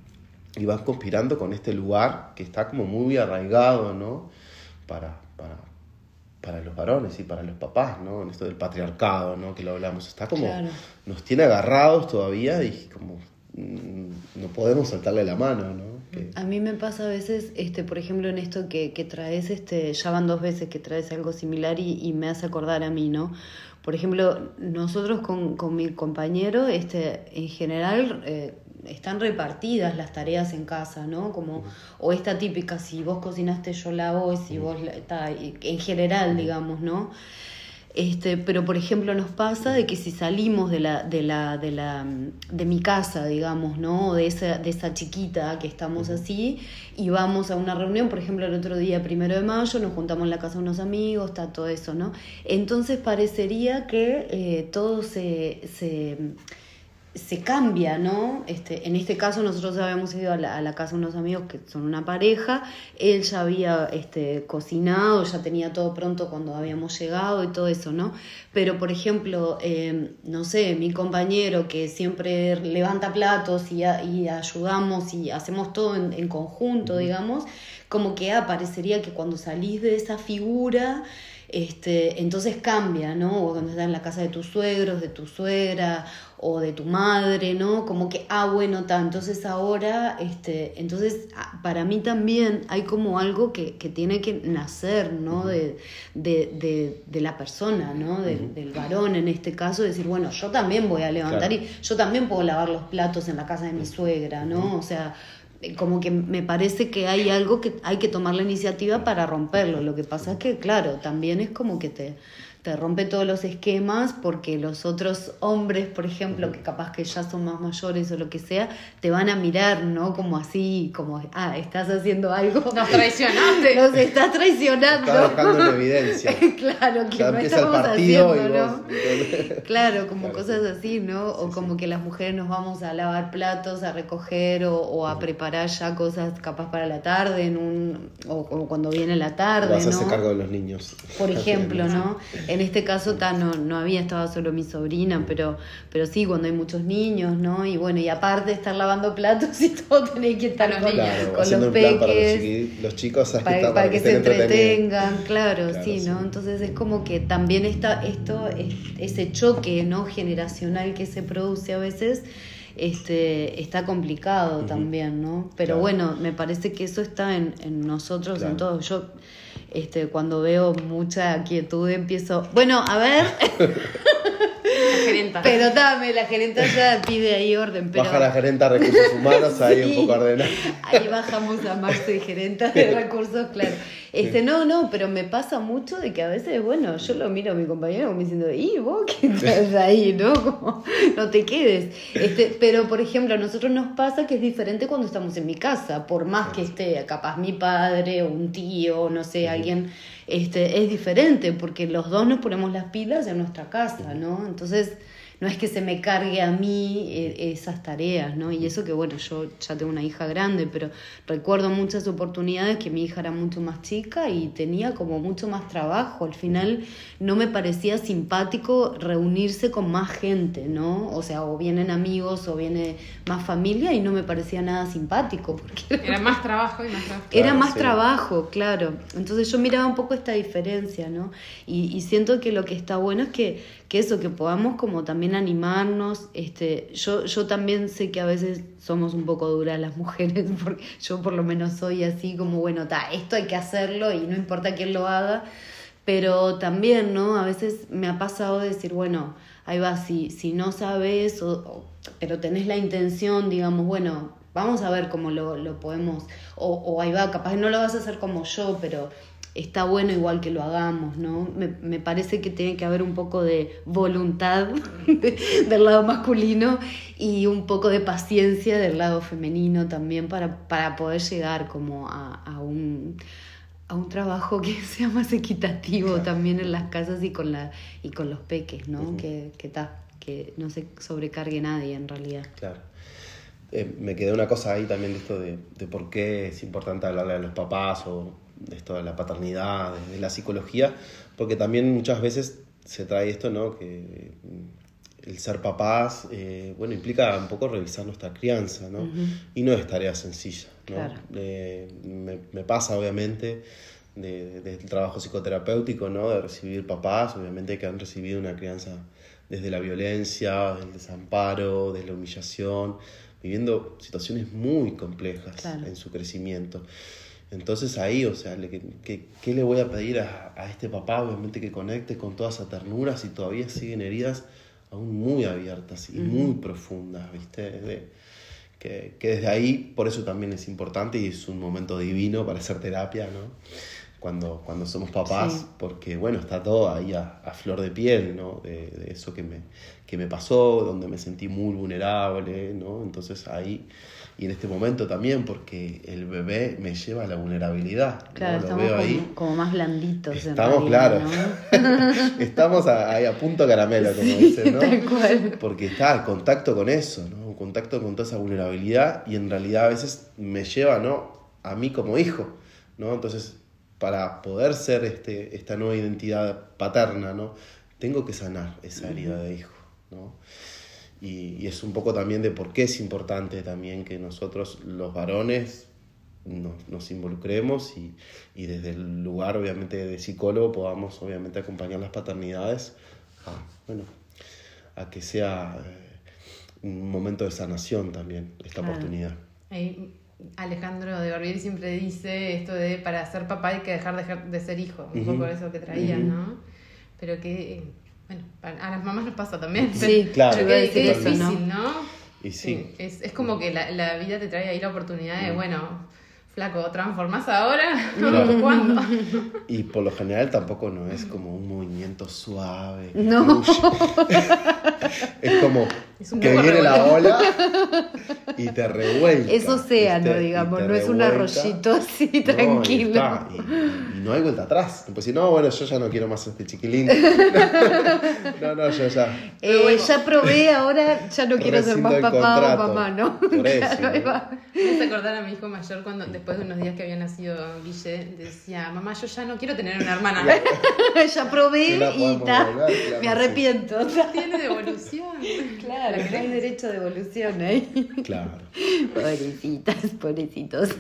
S3: y van conspirando con este lugar que está como muy arraigado, ¿no? Para para para los varones y para los papás, ¿no? En esto del patriarcado, ¿no? Que lo hablamos. Está como... Claro. Nos tiene agarrados todavía y como... No podemos saltarle la mano, ¿no? Que...
S2: A mí me pasa a veces, este, por ejemplo, en esto que, que traes, este, ya van dos veces que traes algo similar y, y me hace acordar a mí, ¿no? Por ejemplo, nosotros con, con mi compañero, este, en general... Eh, están repartidas las tareas en casa, ¿no? Como, o esta típica, si vos cocinaste yo lavo, si vos, ta, en general, digamos, ¿no? Este, pero por ejemplo nos pasa de que si salimos de la, de la, de la, de mi casa, digamos, ¿no? De esa, de esa chiquita que estamos así, y vamos a una reunión, por ejemplo, el otro día, primero de mayo, nos juntamos en la casa de unos amigos, está todo eso, ¿no? Entonces parecería que eh, todo se, se se cambia, ¿no? Este, en este caso nosotros habíamos ido a la, a la casa de unos amigos que son una pareja, él ya había este, cocinado, ya tenía todo pronto cuando habíamos llegado y todo eso, ¿no? Pero, por ejemplo, eh, no sé, mi compañero que siempre levanta platos y, a, y ayudamos y hacemos todo en, en conjunto, uh-huh. digamos, como que ah, parecería que cuando salís de esa figura... Este, entonces cambia, ¿no? O cuando estás en la casa de tus suegros, de tu suegra o de tu madre, ¿no? Como que, ah, bueno, ta, entonces ahora, este, entonces para mí también hay como algo que, que tiene que nacer, ¿no? De, de, de, de la persona, ¿no? De, uh-huh. Del varón en este caso, decir, bueno, yo también voy a levantar claro. y yo también puedo lavar los platos en la casa de mi suegra, ¿no? O sea... como que me parece que hay algo que hay que tomar la iniciativa para romperlo. Lo que pasa es que, claro, también es como que te, te rompe todos los esquemas porque los otros hombres, por ejemplo, que capaz que ya son más mayores o lo que sea, te van a mirar, ¿no? Como así, como, ah, estás haciendo algo.
S1: Nos traicionaste.
S2: Nos estás traicionando.
S3: Estás dejando en evidencia.
S2: Claro, que
S3: ya
S2: no
S3: empieza
S2: estamos
S3: el partido
S2: haciendo,
S3: y
S2: ¿no?
S3: vos...
S2: Claro, como
S3: claro,
S2: cosas
S3: sí.
S2: así, ¿no? O sí, como sí. que las mujeres nos vamos a lavar platos, a recoger o, o a uh-huh. preparar ya cosas capaz para la tarde, en un o, o cuando viene la tarde,
S3: vas
S2: ¿no?
S3: a hacer cargo de los niños.
S2: Por ejemplo, ¿no? en este caso ta, no, no había, estaba solo mi sobrina, pero, pero sí, cuando hay muchos niños, ¿no? Y bueno, y aparte de estar lavando platos y todo, tenés que estar con,
S3: claro,
S2: con
S3: haciendo
S2: los
S3: un plan para los,
S2: peques.
S3: chiqui- los chicos ahí
S2: Para,
S3: está,
S2: para que,
S3: que
S2: se
S3: estén entretenidos.
S2: entretengan, claro,
S3: Claro,
S2: sí, ¿no?
S3: sí.
S2: Entonces es como que también está esto, es- ese choque, ¿no? Generacional que se produce a veces, este, está complicado
S3: Ujú.
S2: también, ¿no? Pero
S3: Claro.
S2: bueno, me parece que eso está en, en nosotros,
S3: Claro.
S2: en todos. Yo, este, cuando veo mucha quietud empiezo, bueno, a ver,
S1: La gerenta.
S2: pero dame, la gerenta ya pide ahí orden, pero...
S3: Baja la gerenta de recursos humanos ahí
S2: Sí.
S3: un poco ordenada.
S2: Ahí bajamos a Marce, gerenta de recursos, claro. Este, no, no, pero me pasa mucho de que a veces, bueno, yo lo miro a mi compañero como diciendo, ¿y vos qué estás ahí, no? Como, no te quedes. Este, pero, por ejemplo, a nosotros nos pasa que es diferente cuando estamos en mi casa, por más que esté capaz mi padre o un tío, no sé, alguien, este, es diferente, porque los dos nos ponemos las pilas en nuestra casa, ¿no? Entonces... no es que se me cargue a mí eh, esas tareas, ¿no? Y eso que, bueno, yo ya tengo una hija grande, pero recuerdo muchas oportunidades que mi hija era mucho más chica y tenía como mucho más trabajo. Al final no me parecía simpático reunirse con más gente, ¿no? O sea, o vienen amigos o viene más familia y no me parecía nada simpático. Porque
S1: Era más trabajo y más trabajo.
S2: era
S3: Claro,
S2: más
S3: sí.
S2: trabajo, claro. Entonces yo miraba un poco esta diferencia, ¿no? Y, y siento que lo que está bueno es que, que eso, que podamos como también animarnos. Este, yo, yo también sé que a veces somos un poco duras las mujeres, porque yo por lo menos soy así como, bueno, ta, esto hay que hacerlo y no importa quién lo haga. Pero también, ¿no? A veces me ha pasado de decir, bueno, ahí va, si, si no sabes, o, o- pero tenés la intención, digamos, bueno, vamos a ver cómo lo, lo podemos, o, o ahí va, capaz no lo vas a hacer como yo, pero está bueno igual que lo hagamos, ¿no? Me, me parece que tiene que haber un poco de voluntad de- del lado masculino y un poco de paciencia del lado femenino también para, para poder llegar como a, a un... a un trabajo que sea más equitativo
S3: Claro.
S2: también en las casas y con la y con los peques, ¿no?
S3: Ujú.
S2: Que que, ta, que no se sobrecargue nadie en realidad.
S3: Claro. Eh, me quedó una cosa ahí también de esto de, de por qué es importante hablarle a los papás o de esto de la paternidad, de, de la psicología, porque también muchas veces se trae esto, ¿no? Que mm, el ser papás, eh, bueno, implica un poco revisar nuestra crianza, ¿no?
S2: Ujú.
S3: Y no es tarea sencilla, ¿no?
S2: Claro.
S3: Eh, me, me pasa, obviamente, de- del trabajo psicoterapéutico, ¿no? De recibir papás, obviamente, que han recibido una crianza desde la violencia, del desamparo, de la humillación, viviendo situaciones muy complejas
S2: Claro.
S3: en su crecimiento. Entonces ahí, o sea, le- ¿qué, qué, qué le voy a pedir a, a este papá? Obviamente que conecte con toda esa ternura si todavía siguen heridas aún muy abiertas y
S2: Ujú.
S3: muy profundas, ¿viste? De- que, que desde ahí, por eso también es importante y es un momento divino para hacer terapia, ¿no? Cuando, cuando somos papás,
S2: Sí.
S3: porque bueno, está todo ahí a, a flor de piel, ¿no? De, de eso que me, que me pasó, donde me sentí muy vulnerable, ¿no? Entonces ahí, y en este momento también, porque el bebé me lleva a la vulnerabilidad, ¿no?
S2: Claro,
S3: Lo
S2: estamos
S3: veo
S2: como,
S3: ahí.
S2: como más blanditos en
S3: Estamos,
S2: realidad,
S3: claro. Estamos a- ahí a punto caramelo, como dicen, ¿no?
S2: tal cual.
S3: Porque está el contacto con eso, ¿no? Un contacto con toda esa vulnerabilidad y en realidad a veces me lleva, ¿no? A mí como hijo, ¿no? Entonces, para poder ser este, esta nueva identidad paterna, ¿no? Tengo que sanar esa herida de hijo, ¿no? Y, y es un poco también de por qué es importante también que nosotros, los varones, nos, nos involucremos y, y desde el lugar, obviamente, de psicólogo podamos, obviamente, acompañar las paternidades a, bueno, a que sea eh, un momento de sanación también, esta
S2: Claro.
S3: oportunidad.
S1: Ahí Alejandro de Barbieri siempre dice esto de para ser papá hay que dejar de, ejer- de ser hijo, un
S3: Ujú.
S1: poco eso que traía,
S3: Ujú.
S1: ¿no? Pero que, bueno, para- a las mamás nos pasa también.
S2: Sí,
S3: Claro.
S1: Pero
S2: yo iba a
S1: qué, qué
S2: decir eso,
S1: difícil,
S2: ¿no?
S1: ¿no?
S3: Y sí,
S1: Es, es como que la, la vida te trae ahí la oportunidad de,
S3: Mm.
S1: bueno, flaco, ¿transformás ahora?
S2: Mm.
S1: ¿Cuándo?
S3: y por lo general tampoco no es como un movimiento suave.
S2: No.
S3: fluye. Es como
S1: Es un
S3: que
S1: poco
S3: viene la
S1: revuelto.
S3: ola y te revuelca.
S2: Es océano,
S3: ¿viste?
S2: digamos,
S3: Y te
S2: no es un
S3: revuelca.
S2: arroyito así
S3: No,
S2: tranquilo.
S3: Y, está, y, y- y no hay vuelta atrás. Pues si no, bueno, yo ya no quiero más este chiquilín. No, no, yo ya.
S2: Eh,
S1: bueno.
S2: Ya probé, ahora ya no quiero ser
S3: rescindo
S2: más
S3: el
S2: papá
S3: contrato.
S2: o mamá, ¿no?
S3: Por eso,
S2: Claro, ahí
S3: ¿no?
S2: va.
S1: Me hace acordar a mi hijo mayor cuando, después de unos días que había nacido Guille, decía, mamá, yo ya no quiero tener una hermana.
S2: Ya probé
S3: Que la
S2: y
S3: podemos
S2: ta,
S3: volver, claro,
S2: me arrepiento.
S1: Tiene devolución.
S2: Claro, que hay derecho de evolución ahí.
S3: Claro.
S2: Pobrecitas, pobrecitos.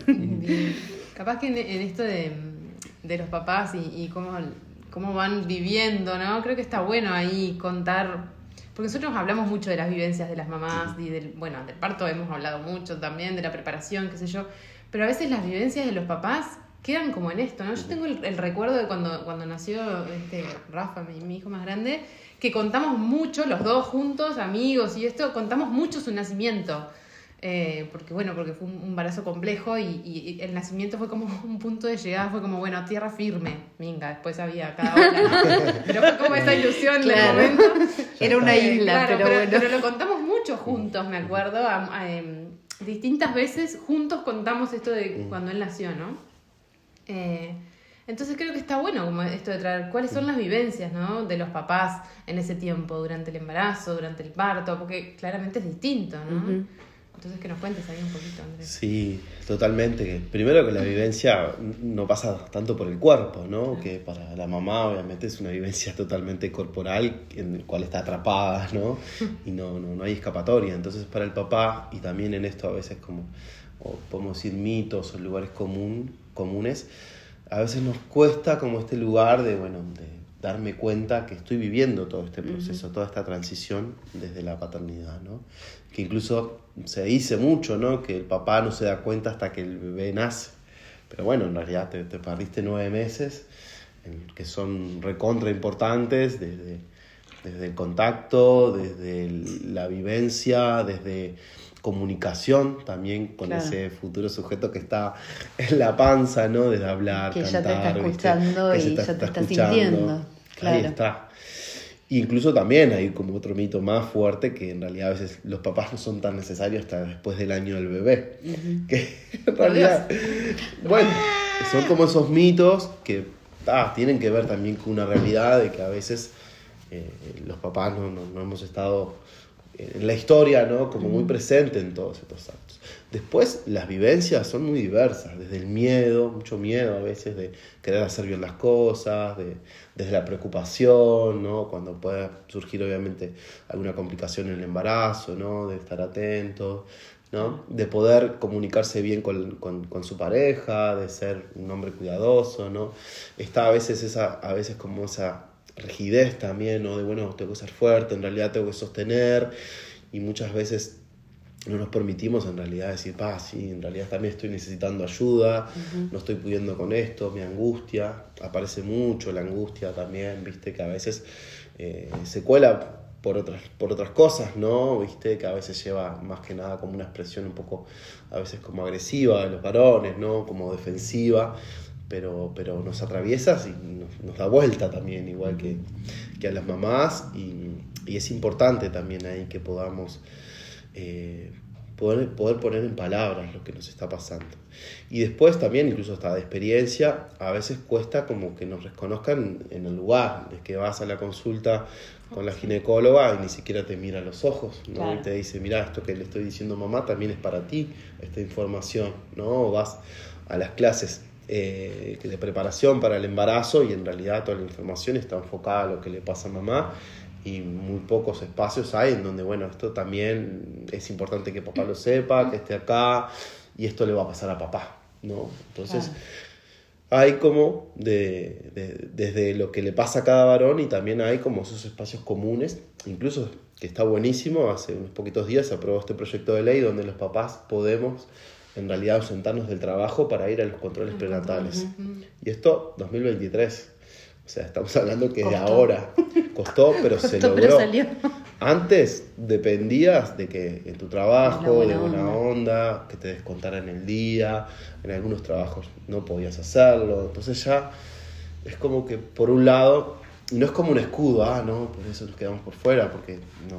S1: Capaz que en, en esto de, de los papás y, y cómo, cómo van viviendo, ¿no? Creo que está bueno ahí contar, porque nosotros hablamos mucho de las vivencias de las mamás y del, bueno, del parto hemos hablado mucho también, de la preparación, qué sé yo, pero a veces las vivencias de los papás quedan como en esto, ¿no? Yo tengo el, el recuerdo de cuando, cuando nació este Rafa, mi, mi hijo más grande, que contamos mucho, los dos juntos, amigos y esto, contamos mucho su nacimiento. Eh, porque bueno, porque fue un un embarazo complejo y, y el nacimiento fue como un punto de llegada, fue como, bueno, tierra firme, minga, después había cada ola, ¿no? Pero fue como esa ilusión
S2: Claro.
S1: del momento.
S2: Era una
S1: Eh,
S2: isla,
S1: claro,
S2: pero, bueno.
S1: pero lo contamos mucho juntos, me acuerdo, a- a, em, distintas veces juntos contamos esto de cuando él nació, ¿no? Eh, entonces creo que está bueno como esto de traer cuáles son las vivencias, ¿no? De los papás en ese tiempo, durante el embarazo, durante el parto, porque claramente es distinto, ¿no?
S2: Ujú.
S1: Entonces que nos cuentes ahí un poquito, Andrés.
S3: Sí, totalmente. Primero que la vivencia no pasa tanto por el cuerpo, ¿no? Que para la mamá obviamente es una vivencia totalmente corporal en el cual está atrapada, ¿no? Y no, no, no hay escapatoria. Entonces para el papá, y también en esto a veces como, o podemos decir mitos o lugares común, comunes, a veces nos cuesta como este lugar de, bueno, de darme cuenta que estoy viviendo todo este proceso, uh-huh. toda esta transición desde la paternidad, ¿no? Que incluso se dice mucho, ¿no? Que el papá no se da cuenta hasta que el bebé nace. Pero bueno, en realidad te, te perdiste nueve meses en, que son recontra importantes desde, desde el contacto, desde el, la vivencia, desde comunicación también con claro. ese futuro sujeto que está en la panza, ¿no? Desde hablar,
S2: que
S3: cantar,
S2: ya te está escuchando
S3: ¿viste?
S2: y
S3: te
S2: ya te está
S3: escuchando.
S2: sintiendo. Claro.
S3: Ahí está. Incluso también hay como otro mito más fuerte que en realidad a veces los papás no son tan necesarios hasta después del año del bebé. Uh-huh. Que en realidad, bueno, son como esos mitos que ah, tienen que ver también con una realidad de que a veces eh, los papás no, no, no hemos estado en la historia, ¿no? Como muy presente en todos estos actos. Después, las vivencias son muy diversas, desde el miedo, mucho miedo a veces de querer hacer bien las cosas, de, desde la preocupación, ¿no? Cuando pueda surgir obviamente alguna complicación en el embarazo, ¿no? De estar atento, ¿no? De poder comunicarse bien con, con, con su pareja, de ser un hombre cuidadoso, ¿no? Está a veces esa, a veces como esa rigidez también, ¿no? De bueno, tengo que ser fuerte, en realidad tengo que sostener, y muchas veces no nos permitimos en realidad decir, pa, sí, en realidad también estoy necesitando ayuda, uh-huh. no estoy pudiendo con esto, mi angustia, aparece mucho la angustia también, viste, que a veces eh, se cuela por otras, por otras cosas, ¿no? Viste, que a veces lleva más que nada como una expresión un poco, a veces como agresiva de los varones, ¿no? Como defensiva, pero, pero nos atraviesa y nos, nos da vuelta también, igual que, que a las mamás, y, y es importante también ahí que podamos eh, poder, poder poner en palabras lo que nos está pasando. Y después también, incluso hasta de experiencia, a veces cuesta como que nos reconozcan en el lugar, de que vas a la consulta con la ginecóloga y ni siquiera te mira a los ojos, ¿no? Claro. Y te dice, mira, esto que le estoy diciendo mamá también es para ti, esta información, ¿no? O vas a las clases Eh, de preparación para el embarazo y en realidad toda la información está enfocada a lo que le pasa a mamá y muy pocos espacios hay en donde, bueno, esto también es importante que papá lo sepa, que esté acá y esto le va a pasar a papá, ¿no? Entonces claro. hay como de, de, desde lo que le pasa a cada varón y también hay como esos espacios comunes, incluso que está buenísimo, hace unos poquitos días se aprobó este proyecto de ley donde los papás podemos en realidad ausentarnos del trabajo para ir a los controles el prenatales. Uh-huh. Y esto, dos mil veintitrés. O sea, estamos hablando que costó. de ahora. Costó, pero Costó, se logró. Pero salió. Antes dependías de que en tu trabajo, buena de buena onda. onda, que te descontaran el día. En algunos trabajos no podías hacerlo. Entonces ya es como que, por un lado, no es como un escudo, ah, no, por eso nos quedamos por fuera, porque no,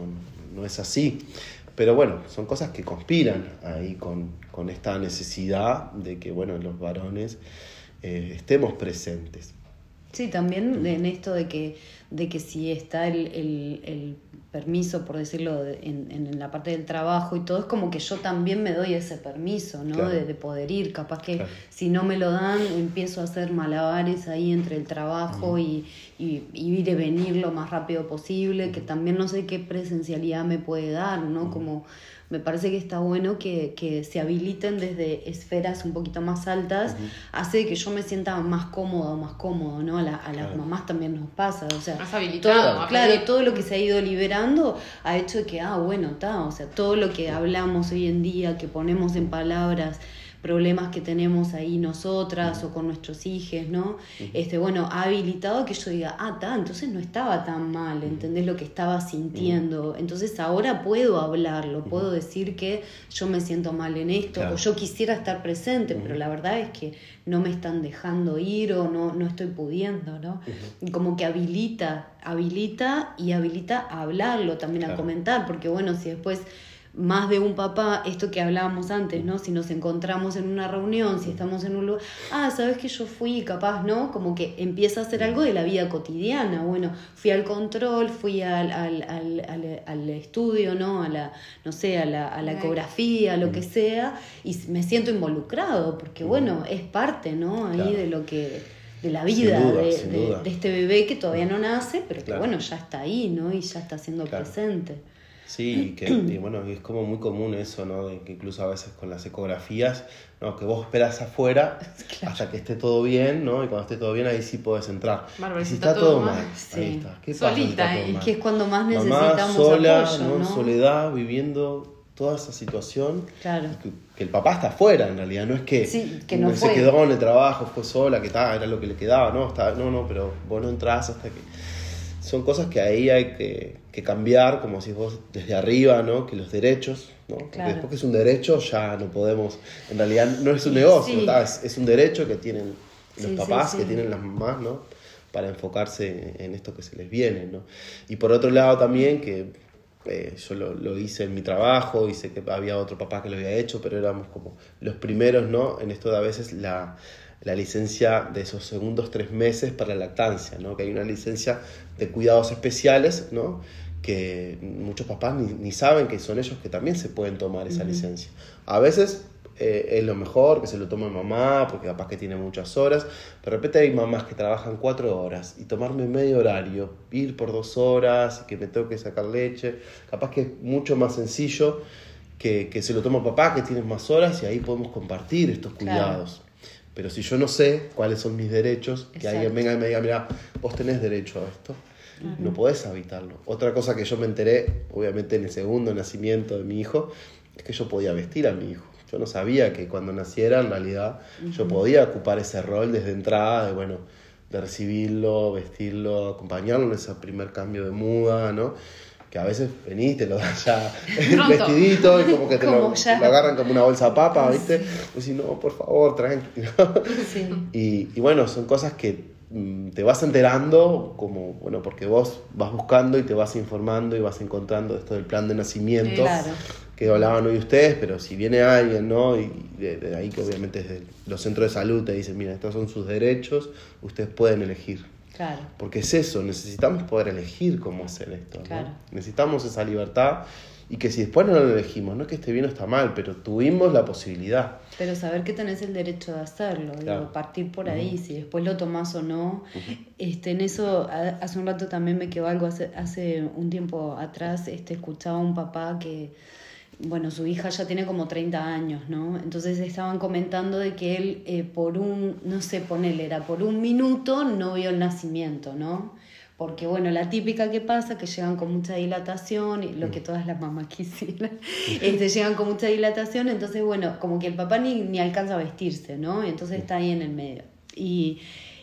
S3: no es así. Pero bueno, son cosas que conspiran ahí con, con esta necesidad de que, bueno, los varones eh, estemos presentes.
S2: Sí, también en esto de que, de que si está el, el, el permiso, por decirlo, en, en la parte del trabajo y todo, es como que yo también me doy ese permiso, ¿no?
S3: Claro.
S2: De, de poder ir. Capaz que
S3: Claro.
S2: si no me lo dan, empiezo a hacer malabares ahí entre el trabajo uh-huh. y, y, y ir y venir lo más rápido posible, uh-huh. que también no sé qué presencialidad me puede dar, ¿no? Uh-huh. Como me parece que está bueno que, que se habiliten desde esferas un poquito más altas, uh-huh. hace que yo me sienta más cómodo, más cómodo, ¿no? A, la, a las claro. mamás también nos pasa, o sea,
S1: más habilitado,
S2: todo, claro, todo lo que se ha ido liberando ha hecho que, ah, bueno, está, o sea, todo lo que hablamos hoy en día, que ponemos en palabras, problemas que tenemos ahí nosotras uh-huh. o con nuestros hijos, ¿no? Uh-huh. Este, bueno, ha habilitado que yo diga, ah, ta, entonces no estaba tan mal, ¿entendés lo que estaba sintiendo? Uh-huh. Entonces ahora puedo hablarlo, uh-huh. puedo decir que yo me siento mal en esto, claro. o yo quisiera estar presente, uh-huh. pero la verdad es que no me están dejando ir o no, no estoy pudiendo, ¿no? Uh-huh. Y como que habilita, habilita y habilita a hablarlo, también claro. a comentar, porque bueno, si después más de un papá, esto que hablábamos antes, ¿no? Si nos encontramos en una reunión, si estamos en un lugar, ah, ¿sabes que yo fui capaz, no? Como que empieza a hacer algo de la vida cotidiana. Bueno, fui al control, fui al, al, al, al, al estudio, ¿no? A la, no sé, a la, a la ecografía, lo que sea, y me siento involucrado, porque bueno, es parte, ¿no? Ahí claro. de lo que... de la vida,
S3: duda,
S2: de, de, de este bebé que todavía no nace, pero que
S3: claro.
S2: bueno, ya está ahí, ¿no? Y ya está siendo claro. presente.
S3: Sí, que y bueno, es como muy común eso, ¿no? De que incluso a veces con las ecografías, ¿no? Que vos esperás afuera claro. hasta que esté todo bien, ¿no? Y cuando esté todo bien ahí sí podés entrar.
S1: Bárbaro,
S3: y si
S1: está,
S3: está todo mal,
S2: sí.
S3: ahí está. ¿Qué
S1: Solita,
S3: pasa?
S2: Y que es cuando más necesitamos
S3: Mamá sola,
S2: apoyo,
S3: ¿no?
S2: ¿no?
S3: Soledad, viviendo toda esa situación.
S2: Claro.
S3: Que, que el papá está afuera, en realidad, no es que,
S2: sí, que no
S3: se
S2: fue.
S3: quedó en el trabajo, fue sola, que tal, era lo que le quedaba, ¿no? Está, no, no, pero vos no entrás hasta que... Son cosas que ahí hay que, que cambiar, como si vos desde arriba, ¿no? Que los derechos, ¿no? Porque
S2: claro.
S3: después que es un derecho ya no podemos, en realidad no es un negocio, sí. ¿no? es, es un derecho que tienen los sí, papás, sí, sí. que tienen las mamás, ¿no? Para enfocarse en esto que se les viene, ¿no? Y por otro lado también que eh, yo lo, lo hice en mi trabajo, y sé que había otro papá que lo había hecho, pero éramos como los primeros, ¿no? En esto de a veces la... la licencia de esos segundos tres meses para la lactancia, ¿no? Que hay una licencia de cuidados especiales, ¿no? Que muchos papás ni, ni saben que son ellos que también se pueden tomar esa uh-huh. licencia. A veces eh, es lo mejor que se lo tome mamá, porque capaz que tiene muchas horas, pero de repente hay mamás que trabajan cuatro horas y tomarme medio horario, ir por dos horas y que me tengo que sacar leche, capaz que es mucho más sencillo que, que se lo toma papá, que tiene más horas, y ahí podemos compartir estos cuidados. Claro. Pero si yo no sé cuáles son mis derechos, que Exacto. alguien venga y me diga, mira, vos tenés derecho a esto, uh-huh. no podés habitarlo. Otra cosa que yo me enteré, obviamente en el segundo nacimiento de mi hijo, es que yo podía vestir a mi hijo. Yo no sabía que cuando naciera, en realidad, uh-huh. yo podía ocupar ese rol desde entrada, de, bueno, de recibirlo, vestirlo, acompañarlo en ese primer cambio de muda, ¿no? Que a veces venís, te lo dan ya vestidito, y como que te, como lo, te lo agarran como una bolsa de papa, ¿viste? Sí. Y si no, por favor, tranquilo. Sí. Y, y bueno, son cosas que mm, te vas enterando, como, bueno, porque vos vas buscando y te vas informando y vas encontrando esto del plan de nacimiento, claro. que hablaban hoy ustedes, pero si viene alguien, ¿no? Y de, de ahí que obviamente desde los centros de salud te dicen, mira, estos son sus derechos, ustedes pueden elegir.
S2: Claro.
S3: Porque es eso, necesitamos poder elegir cómo hacer esto, ¿no?
S2: Claro.
S3: Necesitamos esa libertad, y que si después no lo elegimos, no es que esté bien o está mal, pero tuvimos la posibilidad.
S2: Pero saber que tenés el derecho de hacerlo, claro. digo, partir por ahí, uh-huh. si después lo tomás o no. Uh-huh. Este, en eso, hace un rato también me quedó algo, hace, hace un tiempo atrás, este, escuchaba a un papá que... bueno, su hija ya tiene como treinta años, ¿no? Entonces estaban comentando de que él eh, por un, no sé, ponele, era por un minuto no vio el nacimiento, ¿no? Porque, bueno, la típica que pasa, que llegan con mucha dilatación, y lo que todas las mamás quisieran, este, llegan con mucha dilatación, entonces, bueno, como que el papá ni, ni alcanza a vestirse, ¿no? Entonces está ahí en el medio. Y...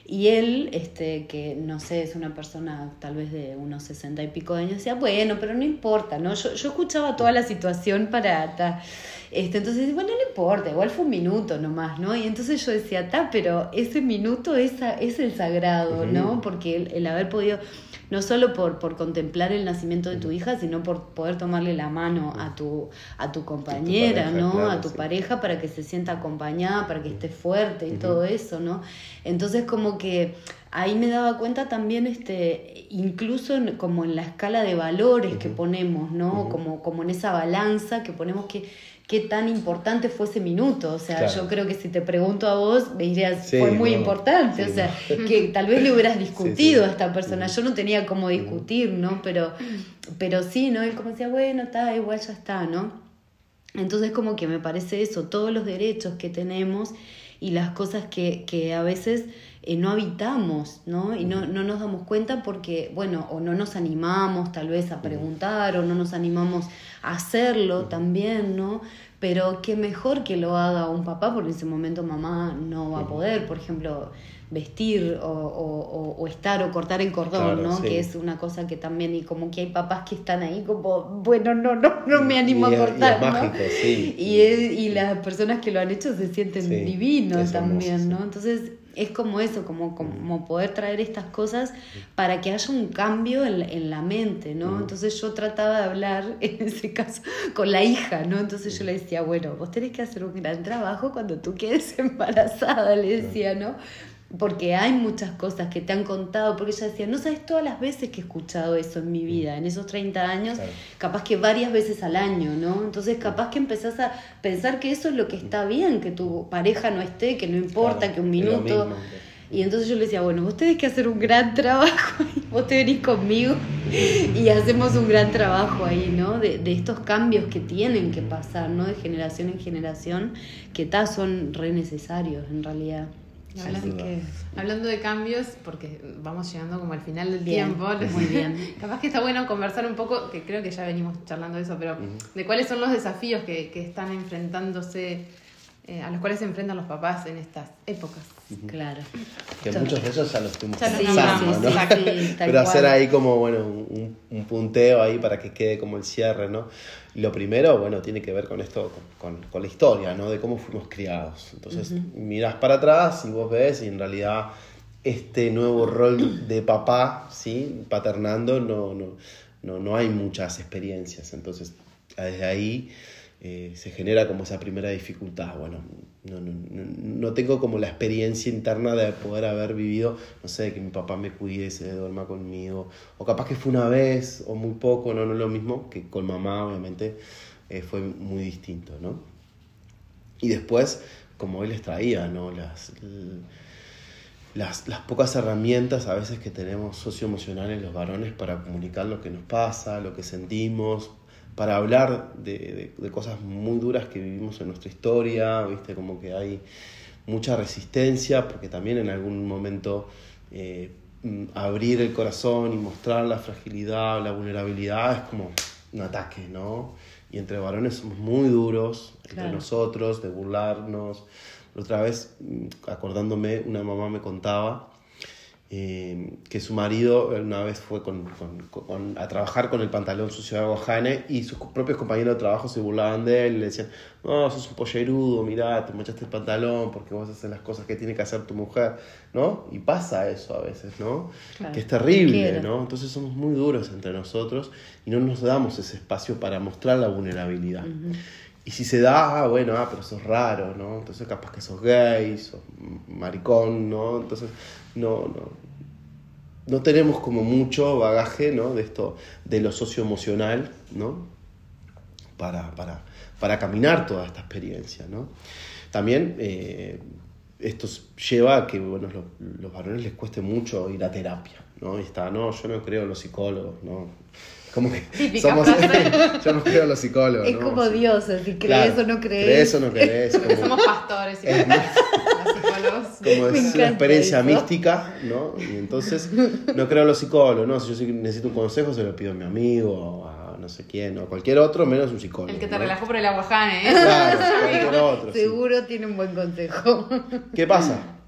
S2: Y él, este, que no sé, es una persona tal vez de unos sesenta y pico de años, decía, bueno, pero no importa, ¿no? Yo, yo escuchaba toda la situación para... Ta, este, entonces, bueno, no importa, igual fue un minuto nomás, ¿no? Y entonces yo decía, ta, pero ese minuto es, es el sagrado, uh-huh. ¿no? Porque el, el haber podido... No solo por, por contemplar el nacimiento de tu hija, sino por poder tomarle la mano a tu, a tu compañera, tu pareja, ¿no? Claro, a tu sí. pareja para que se sienta acompañada, para que esté fuerte y uh-huh. todo eso, ¿no? Entonces como que ahí me daba cuenta también, este, incluso en, como en la escala de valores uh-huh. que ponemos, ¿no? Uh-huh. Como, como en esa balanza que ponemos que... qué tan importante fue ese minuto, o sea, claro. yo creo que si te pregunto a vos, me dirías, sí, fue muy no, importante, sí, o sea, no. que tal vez le hubieras discutido sí, sí. a esta persona, yo no tenía cómo discutir, ¿no? Pero, pero sí, ¿no? Él como decía, bueno, está, igual ya está, ¿no? Entonces como que me parece eso, todos los derechos que tenemos y las cosas que, que a veces eh, no habitamos, ¿no? Y no, no nos damos cuenta porque, bueno, o no nos animamos tal vez a preguntar, o no nos animamos a hacerlo también, ¿no? Pero qué mejor que lo haga un papá, porque en ese momento mamá no va a poder, por ejemplo, vestir o, o, o estar o cortar el cordón, claro, ¿no? Sí. Que es una cosa que también, y como que hay papás que están ahí como, bueno, no, no, no me animo
S3: y
S2: a cortar,
S3: y es
S2: ¿no?
S3: mágico, sí.
S2: Y, es, y las personas que lo han hecho se sienten sí, divinos también, hermoso, ¿no?
S3: Sí.
S2: Entonces es como eso, como, como poder traer estas cosas para que haya un cambio en, en la mente, ¿no? Uh-huh. Entonces yo trataba de hablar, en ese caso, con la hija, ¿no? Entonces yo le decía, bueno, vos tenés que hacer un gran trabajo cuando tú quedes embarazada, le decía, ¿no? Porque hay muchas cosas que te han contado, porque ella decía, no sabes todas las veces que he escuchado eso en mi vida, en esos treinta años, claro. capaz que varias veces al año, ¿no? Entonces capaz que empezás a pensar que eso es lo que está bien, que tu pareja no esté, que no importa, claro, que un minuto... Y entonces yo le decía, bueno, vos tenés que hacer un gran trabajo, vos te venís conmigo y hacemos un gran trabajo ahí, ¿no? De, de estos cambios que tienen que pasar, ¿no? De generación en generación, que tal son re necesarios en realidad.
S1: Hablando, que, hablando de cambios, porque vamos llegando como al final del
S2: bien,
S1: tiempo.
S2: Muy bien.
S1: Capaz que está bueno conversar un poco, que creo que ya venimos charlando de eso, pero uh-huh. de cuáles son los desafíos que, que están enfrentándose, eh, a los cuales se enfrentan los papás en estas épocas.
S2: Uh-huh. Claro.
S3: Que Entonces, muchos de ellos ya los estuvimos
S1: pensando,
S3: ¿no?
S1: Sí,
S3: sí, pero hacer cual. ahí como, bueno, un, un punteo ahí para que quede como el cierre, ¿no? Lo primero, bueno, tiene que ver con esto, con, con, con la historia, ¿no? De cómo fuimos criados. Entonces, uh-huh. mirás para atrás y vos ves, y en realidad este nuevo rol de papá, ¿sí? Paternando, no, no, no, no hay muchas experiencias. Entonces, desde ahí eh, se genera como esa primera dificultad. Bueno, no, no, no, no tengo como la experiencia interna de poder haber vivido, no sé, que mi papá me cuide, se duerma conmigo, o capaz que fue una vez o muy poco, no, no es lo mismo que con mamá, obviamente eh, fue muy distinto, ¿no? Y después, como hoy les traía, ¿no? Las, las, las pocas herramientas a veces que tenemos socioemocionales los varones para comunicar lo que nos pasa, lo que sentimos, para hablar de, de, de cosas muy duras que vivimos en nuestra historia, ¿viste? Como que hay mucha resistencia, porque también en algún momento eh, abrir el corazón y mostrar la fragilidad, la vulnerabilidad es como un ataque, ¿no? Y entre varones somos muy duros, entre claro. nosotros, de burlarnos. La otra vez, acordándome, una mamá me contaba Eh, que su marido una vez fue con, con, con, a trabajar con el pantalón sucio de agua jane y sus propios compañeros de trabajo se burlaban de él y le decían, no, sos un pollerudo, mirá, te manchaste el pantalón porque vos haces las cosas que tiene que hacer tu mujer, ¿no? Y pasa eso a veces, ¿no? Claro, que es terrible, ¿no? Entonces somos muy duros entre nosotros y no nos damos ese espacio para mostrar la vulnerabilidad. Uh-huh. Y si se da, ah, bueno, ah, pero sos raro, ¿no? Entonces capaz que sos gay, sos maricón, ¿no? Entonces no, no, no tenemos como mucho bagaje, ¿no? De esto, de lo socioemocional, ¿no? Para, para, para caminar toda esta experiencia, ¿no? También eh, esto lleva a que, bueno, los, los varones les cueste mucho ir a terapia, ¿no? Y está, no, yo no creo en los psicólogos, ¿no? Como que
S1: típica
S3: somos, yo no creo en los psicólogos.
S2: Es
S3: ¿no?
S2: como
S3: sí.
S2: Dios, si crees
S3: claro,
S2: o no crees.
S3: Crees o no crees.
S1: Porque como, somos pastores y los psicólogos.
S3: Como es una experiencia
S2: eso.
S3: mística, ¿no? Y entonces no creo en los psicólogos, ¿no? Si yo sí necesito un consejo, se lo pido a mi amigo, a no sé quién, o a cualquier otro, menos un psicólogo.
S1: El que te
S3: ¿no?
S1: relajó por el aguajane, ¿eh?
S3: Claro, cualquier otro.
S2: Seguro
S3: sí.
S2: tiene un buen consejo.
S3: ¿Qué pasa?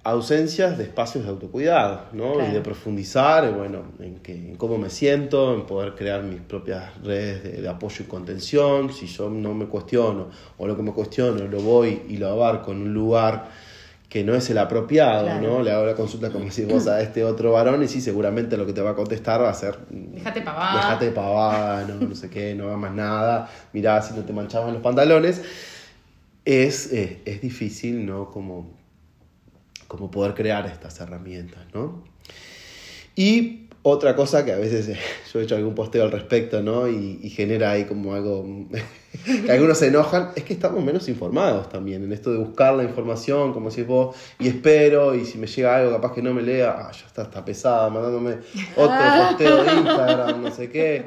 S3: ausencias de espacios de autocuidado, ¿no?
S2: Claro.
S3: Y de profundizar, bueno, en, que, en cómo me siento, en poder crear mis propias redes de, de apoyo y contención. Si yo no me cuestiono, o lo que me cuestiono lo voy y lo abarco en un lugar que no es el apropiado,
S2: Claro.
S3: ¿no? Le hago la consulta como si vos a este otro varón y sí, seguramente lo que te va a contestar va a ser
S1: Dejate pavada.
S3: dejate de pavada, no, no sé qué, no hagas más nada, mirá si no te manchaban los pantalones. Es, eh, es difícil, ¿no? Como, como poder crear estas herramientas, ¿no? Y otra cosa que a veces eh, yo he hecho algún posteo al respecto, ¿no? Y, y genera ahí como algo que algunos se enojan, es que estamos menos informados también en esto de buscar la información, como si vos, y espero, y si me llega algo capaz que no me lea, ah, ya está, está pesada, mandándome otro posteo de Instagram, no sé qué.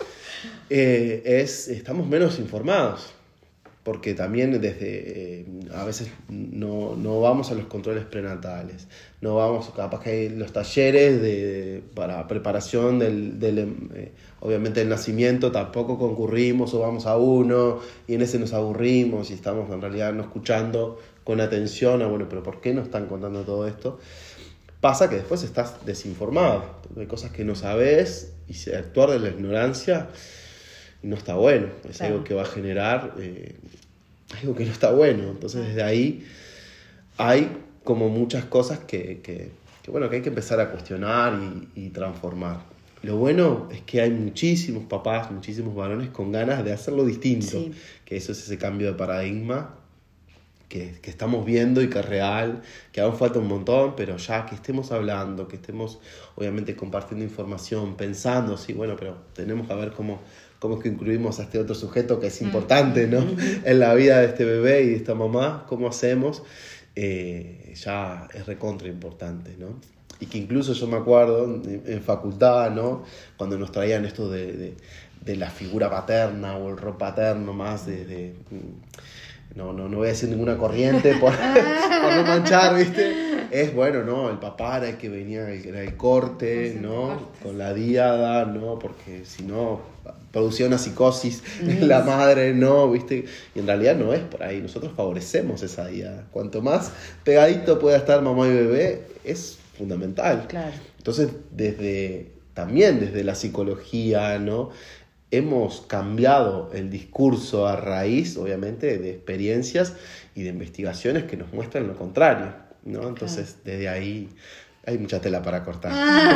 S3: Eh, es, estamos menos informados. Porque también desde eh, a veces no, no vamos a los controles prenatales, no vamos, capaz que hay los talleres de, para preparación del, del eh, obviamente el nacimiento, tampoco concurrimos o vamos a uno y en ese nos aburrimos y estamos en realidad no escuchando con atención a, bueno, pero ¿por qué no están contando todo esto? Pasa que después estás desinformado, hay cosas que no sabes y si actuar de la ignorancia no está bueno, es
S2: Claro.
S3: algo que va a generar eh, algo que no está bueno. Entonces desde ahí hay como muchas cosas que, que, que, bueno, que hay que empezar a cuestionar y, y transformar. Lo bueno es que hay muchísimos papás, muchísimos varones con ganas de hacerlo distinto,
S2: Sí.
S3: que eso es ese cambio de paradigma que, que estamos viendo y que es real, que aún falta un montón, pero ya que estemos hablando, que estemos obviamente compartiendo información, pensando, sí, bueno, pero tenemos que ver cómo, cómo es que incluimos a este otro sujeto que es importante, ¿no? En la vida de este bebé y de esta mamá, cómo hacemos, eh, ya es recontra importante, ¿no? Y que incluso yo me acuerdo en, en facultad, ¿no? Cuando nos traían esto de, de, de la figura paterna o el rol paterno más de... de No, no, no voy a decir ninguna corriente por, por no manchar, ¿viste? Es bueno, ¿no? El papá era el que venía, el, era el corte, ¿no? Con la díada, ¿no? Porque si no, producía una psicosis en la madre, ¿no? ¿Viste? Y en realidad no es por ahí. Nosotros favorecemos esa díada. Cuanto más pegadito pueda estar mamá y bebé, es fundamental.
S2: Claro.
S3: Entonces, desde también desde la psicología, ¿no? Hemos cambiado el discurso a raíz, obviamente, de experiencias y de investigaciones que nos muestran lo contrario, ¿no? Entonces, desde ahí hay mucha tela para cortar.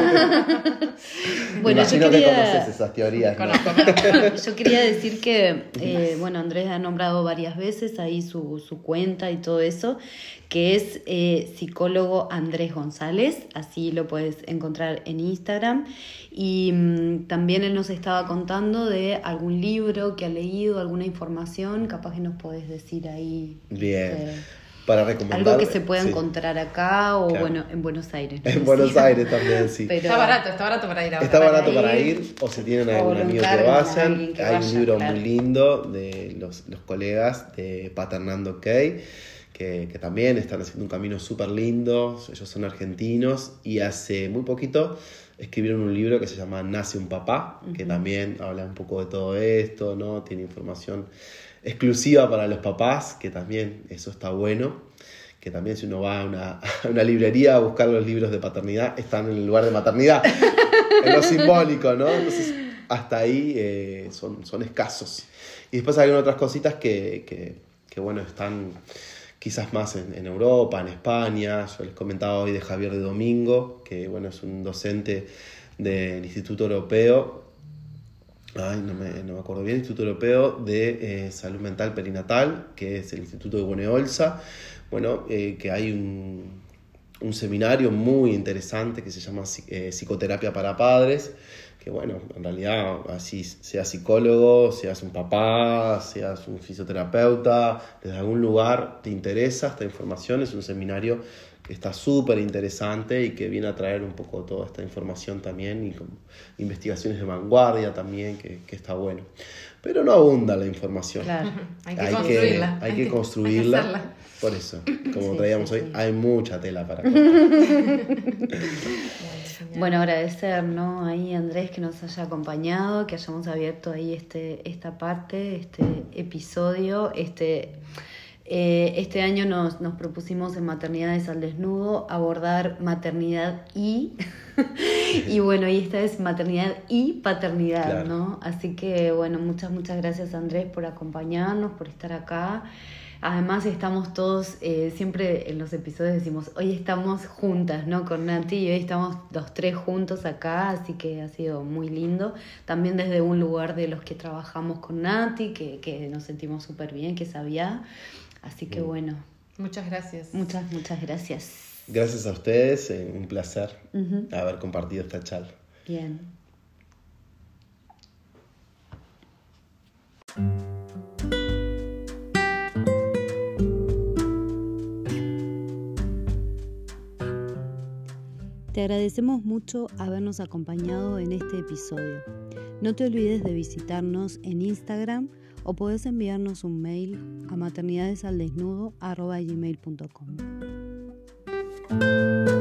S2: Bueno,
S3: Me
S2: yo
S3: imagino
S2: quería...
S3: que conoces esas teorías, ¿no?
S1: Conozco, conozco.
S2: Yo quería decir que, eh, bueno, Andrés ha nombrado varias veces ahí su, su cuenta y todo eso, que es eh, psicólogo Andrés González, así lo puedes encontrar en Instagram. Y mmm, también él nos estaba contando de algún libro que ha leído, alguna información, capaz que nos podés decir ahí.
S3: Bien.
S2: este,
S3: Para recomendar.
S2: algo que se pueda
S3: sí.
S2: encontrar acá o,
S3: Claro.
S2: bueno, en Buenos Aires. ¿no?
S3: En Buenos Aires también, sí.
S2: Pero-
S1: Está barato, está barato para ir ahora.
S3: Está barato
S2: para
S3: para
S2: ir,
S3: ir, o si tienen
S2: o
S3: algún
S2: lo
S3: amigo que
S2: encargan a
S3: vayan.
S2: alguien que
S3: Hay
S2: vaya,
S3: un libro
S2: claro.
S3: muy lindo de los, los colegas de Paternando OK, que, que también están haciendo un camino súper lindo. Ellos son argentinos y hace muy poquito escribieron un libro que se llama Nace un papá, que
S2: Ujú.
S3: también habla un poco de todo esto, ¿no? Tiene información exclusiva para los papás, que también eso está bueno. Que también si uno va a una, a una librería a buscar los libros de paternidad, están en el lugar de maternidad, en lo simbólico, ¿no? Entonces, hasta ahí eh, son, son escasos. Y después hay otras cositas que, que, que bueno, están quizás más en, en Europa, en España. Yo les comentaba hoy de Javier de Domingo, que bueno, es un docente del Instituto Europeo, ay, no me, no me acuerdo bien, Instituto Europeo de eh, Salud Mental Perinatal, que es el Instituto de Buenaolza. Bueno, eh, que hay un, un seminario muy interesante que se llama eh, Psicoterapia para Padres, que bueno, en realidad así seas psicólogo, seas un papá, seas un fisioterapeuta, desde algún lugar te interesa esta información, es un seminario que está súper interesante y que viene a traer un poco toda esta información también y con investigaciones de vanguardia también, que, que está bueno. Pero no abunda la información.
S2: Claro.
S1: Hay que
S3: Hay que,
S1: construirla.
S3: hay que construirla.
S1: hay que hacerla.
S3: Por eso, como
S2: Sí,
S3: traíamos
S2: sí,
S3: hoy,
S2: sí.
S3: hay mucha tela para cortar.
S2: Bueno, agradecer, ¿no? Ahí Andrés que nos haya acompañado, que hayamos abierto ahí este, esta parte, este episodio, este Eh, este año nos, nos propusimos en Maternidades al Desnudo abordar maternidad y, y bueno, y esta es maternidad y paternidad,
S3: claro.
S2: ¿no? Así que bueno, muchas, muchas gracias Andrés por acompañarnos, por estar acá. Además estamos todos, eh, siempre en los episodios decimos, hoy estamos juntas, ¿no? Con Nati y hoy estamos los tres juntos acá, así que ha sido muy lindo. También desde un lugar de los que trabajamos con Nati, que, que nos sentimos súper bien, que sabía. Así que bueno.
S1: Muchas gracias.
S2: Muchas, muchas gracias.
S3: Gracias a ustedes, eh, un placer
S2: Uh-huh.
S3: haber compartido esta charla.
S2: Bien. Te agradecemos mucho habernos acompañado en este episodio. No te olvides de visitarnos en Instagram o podés enviarnos un mail a maternidadesaldesnudo arroba gmail punto com.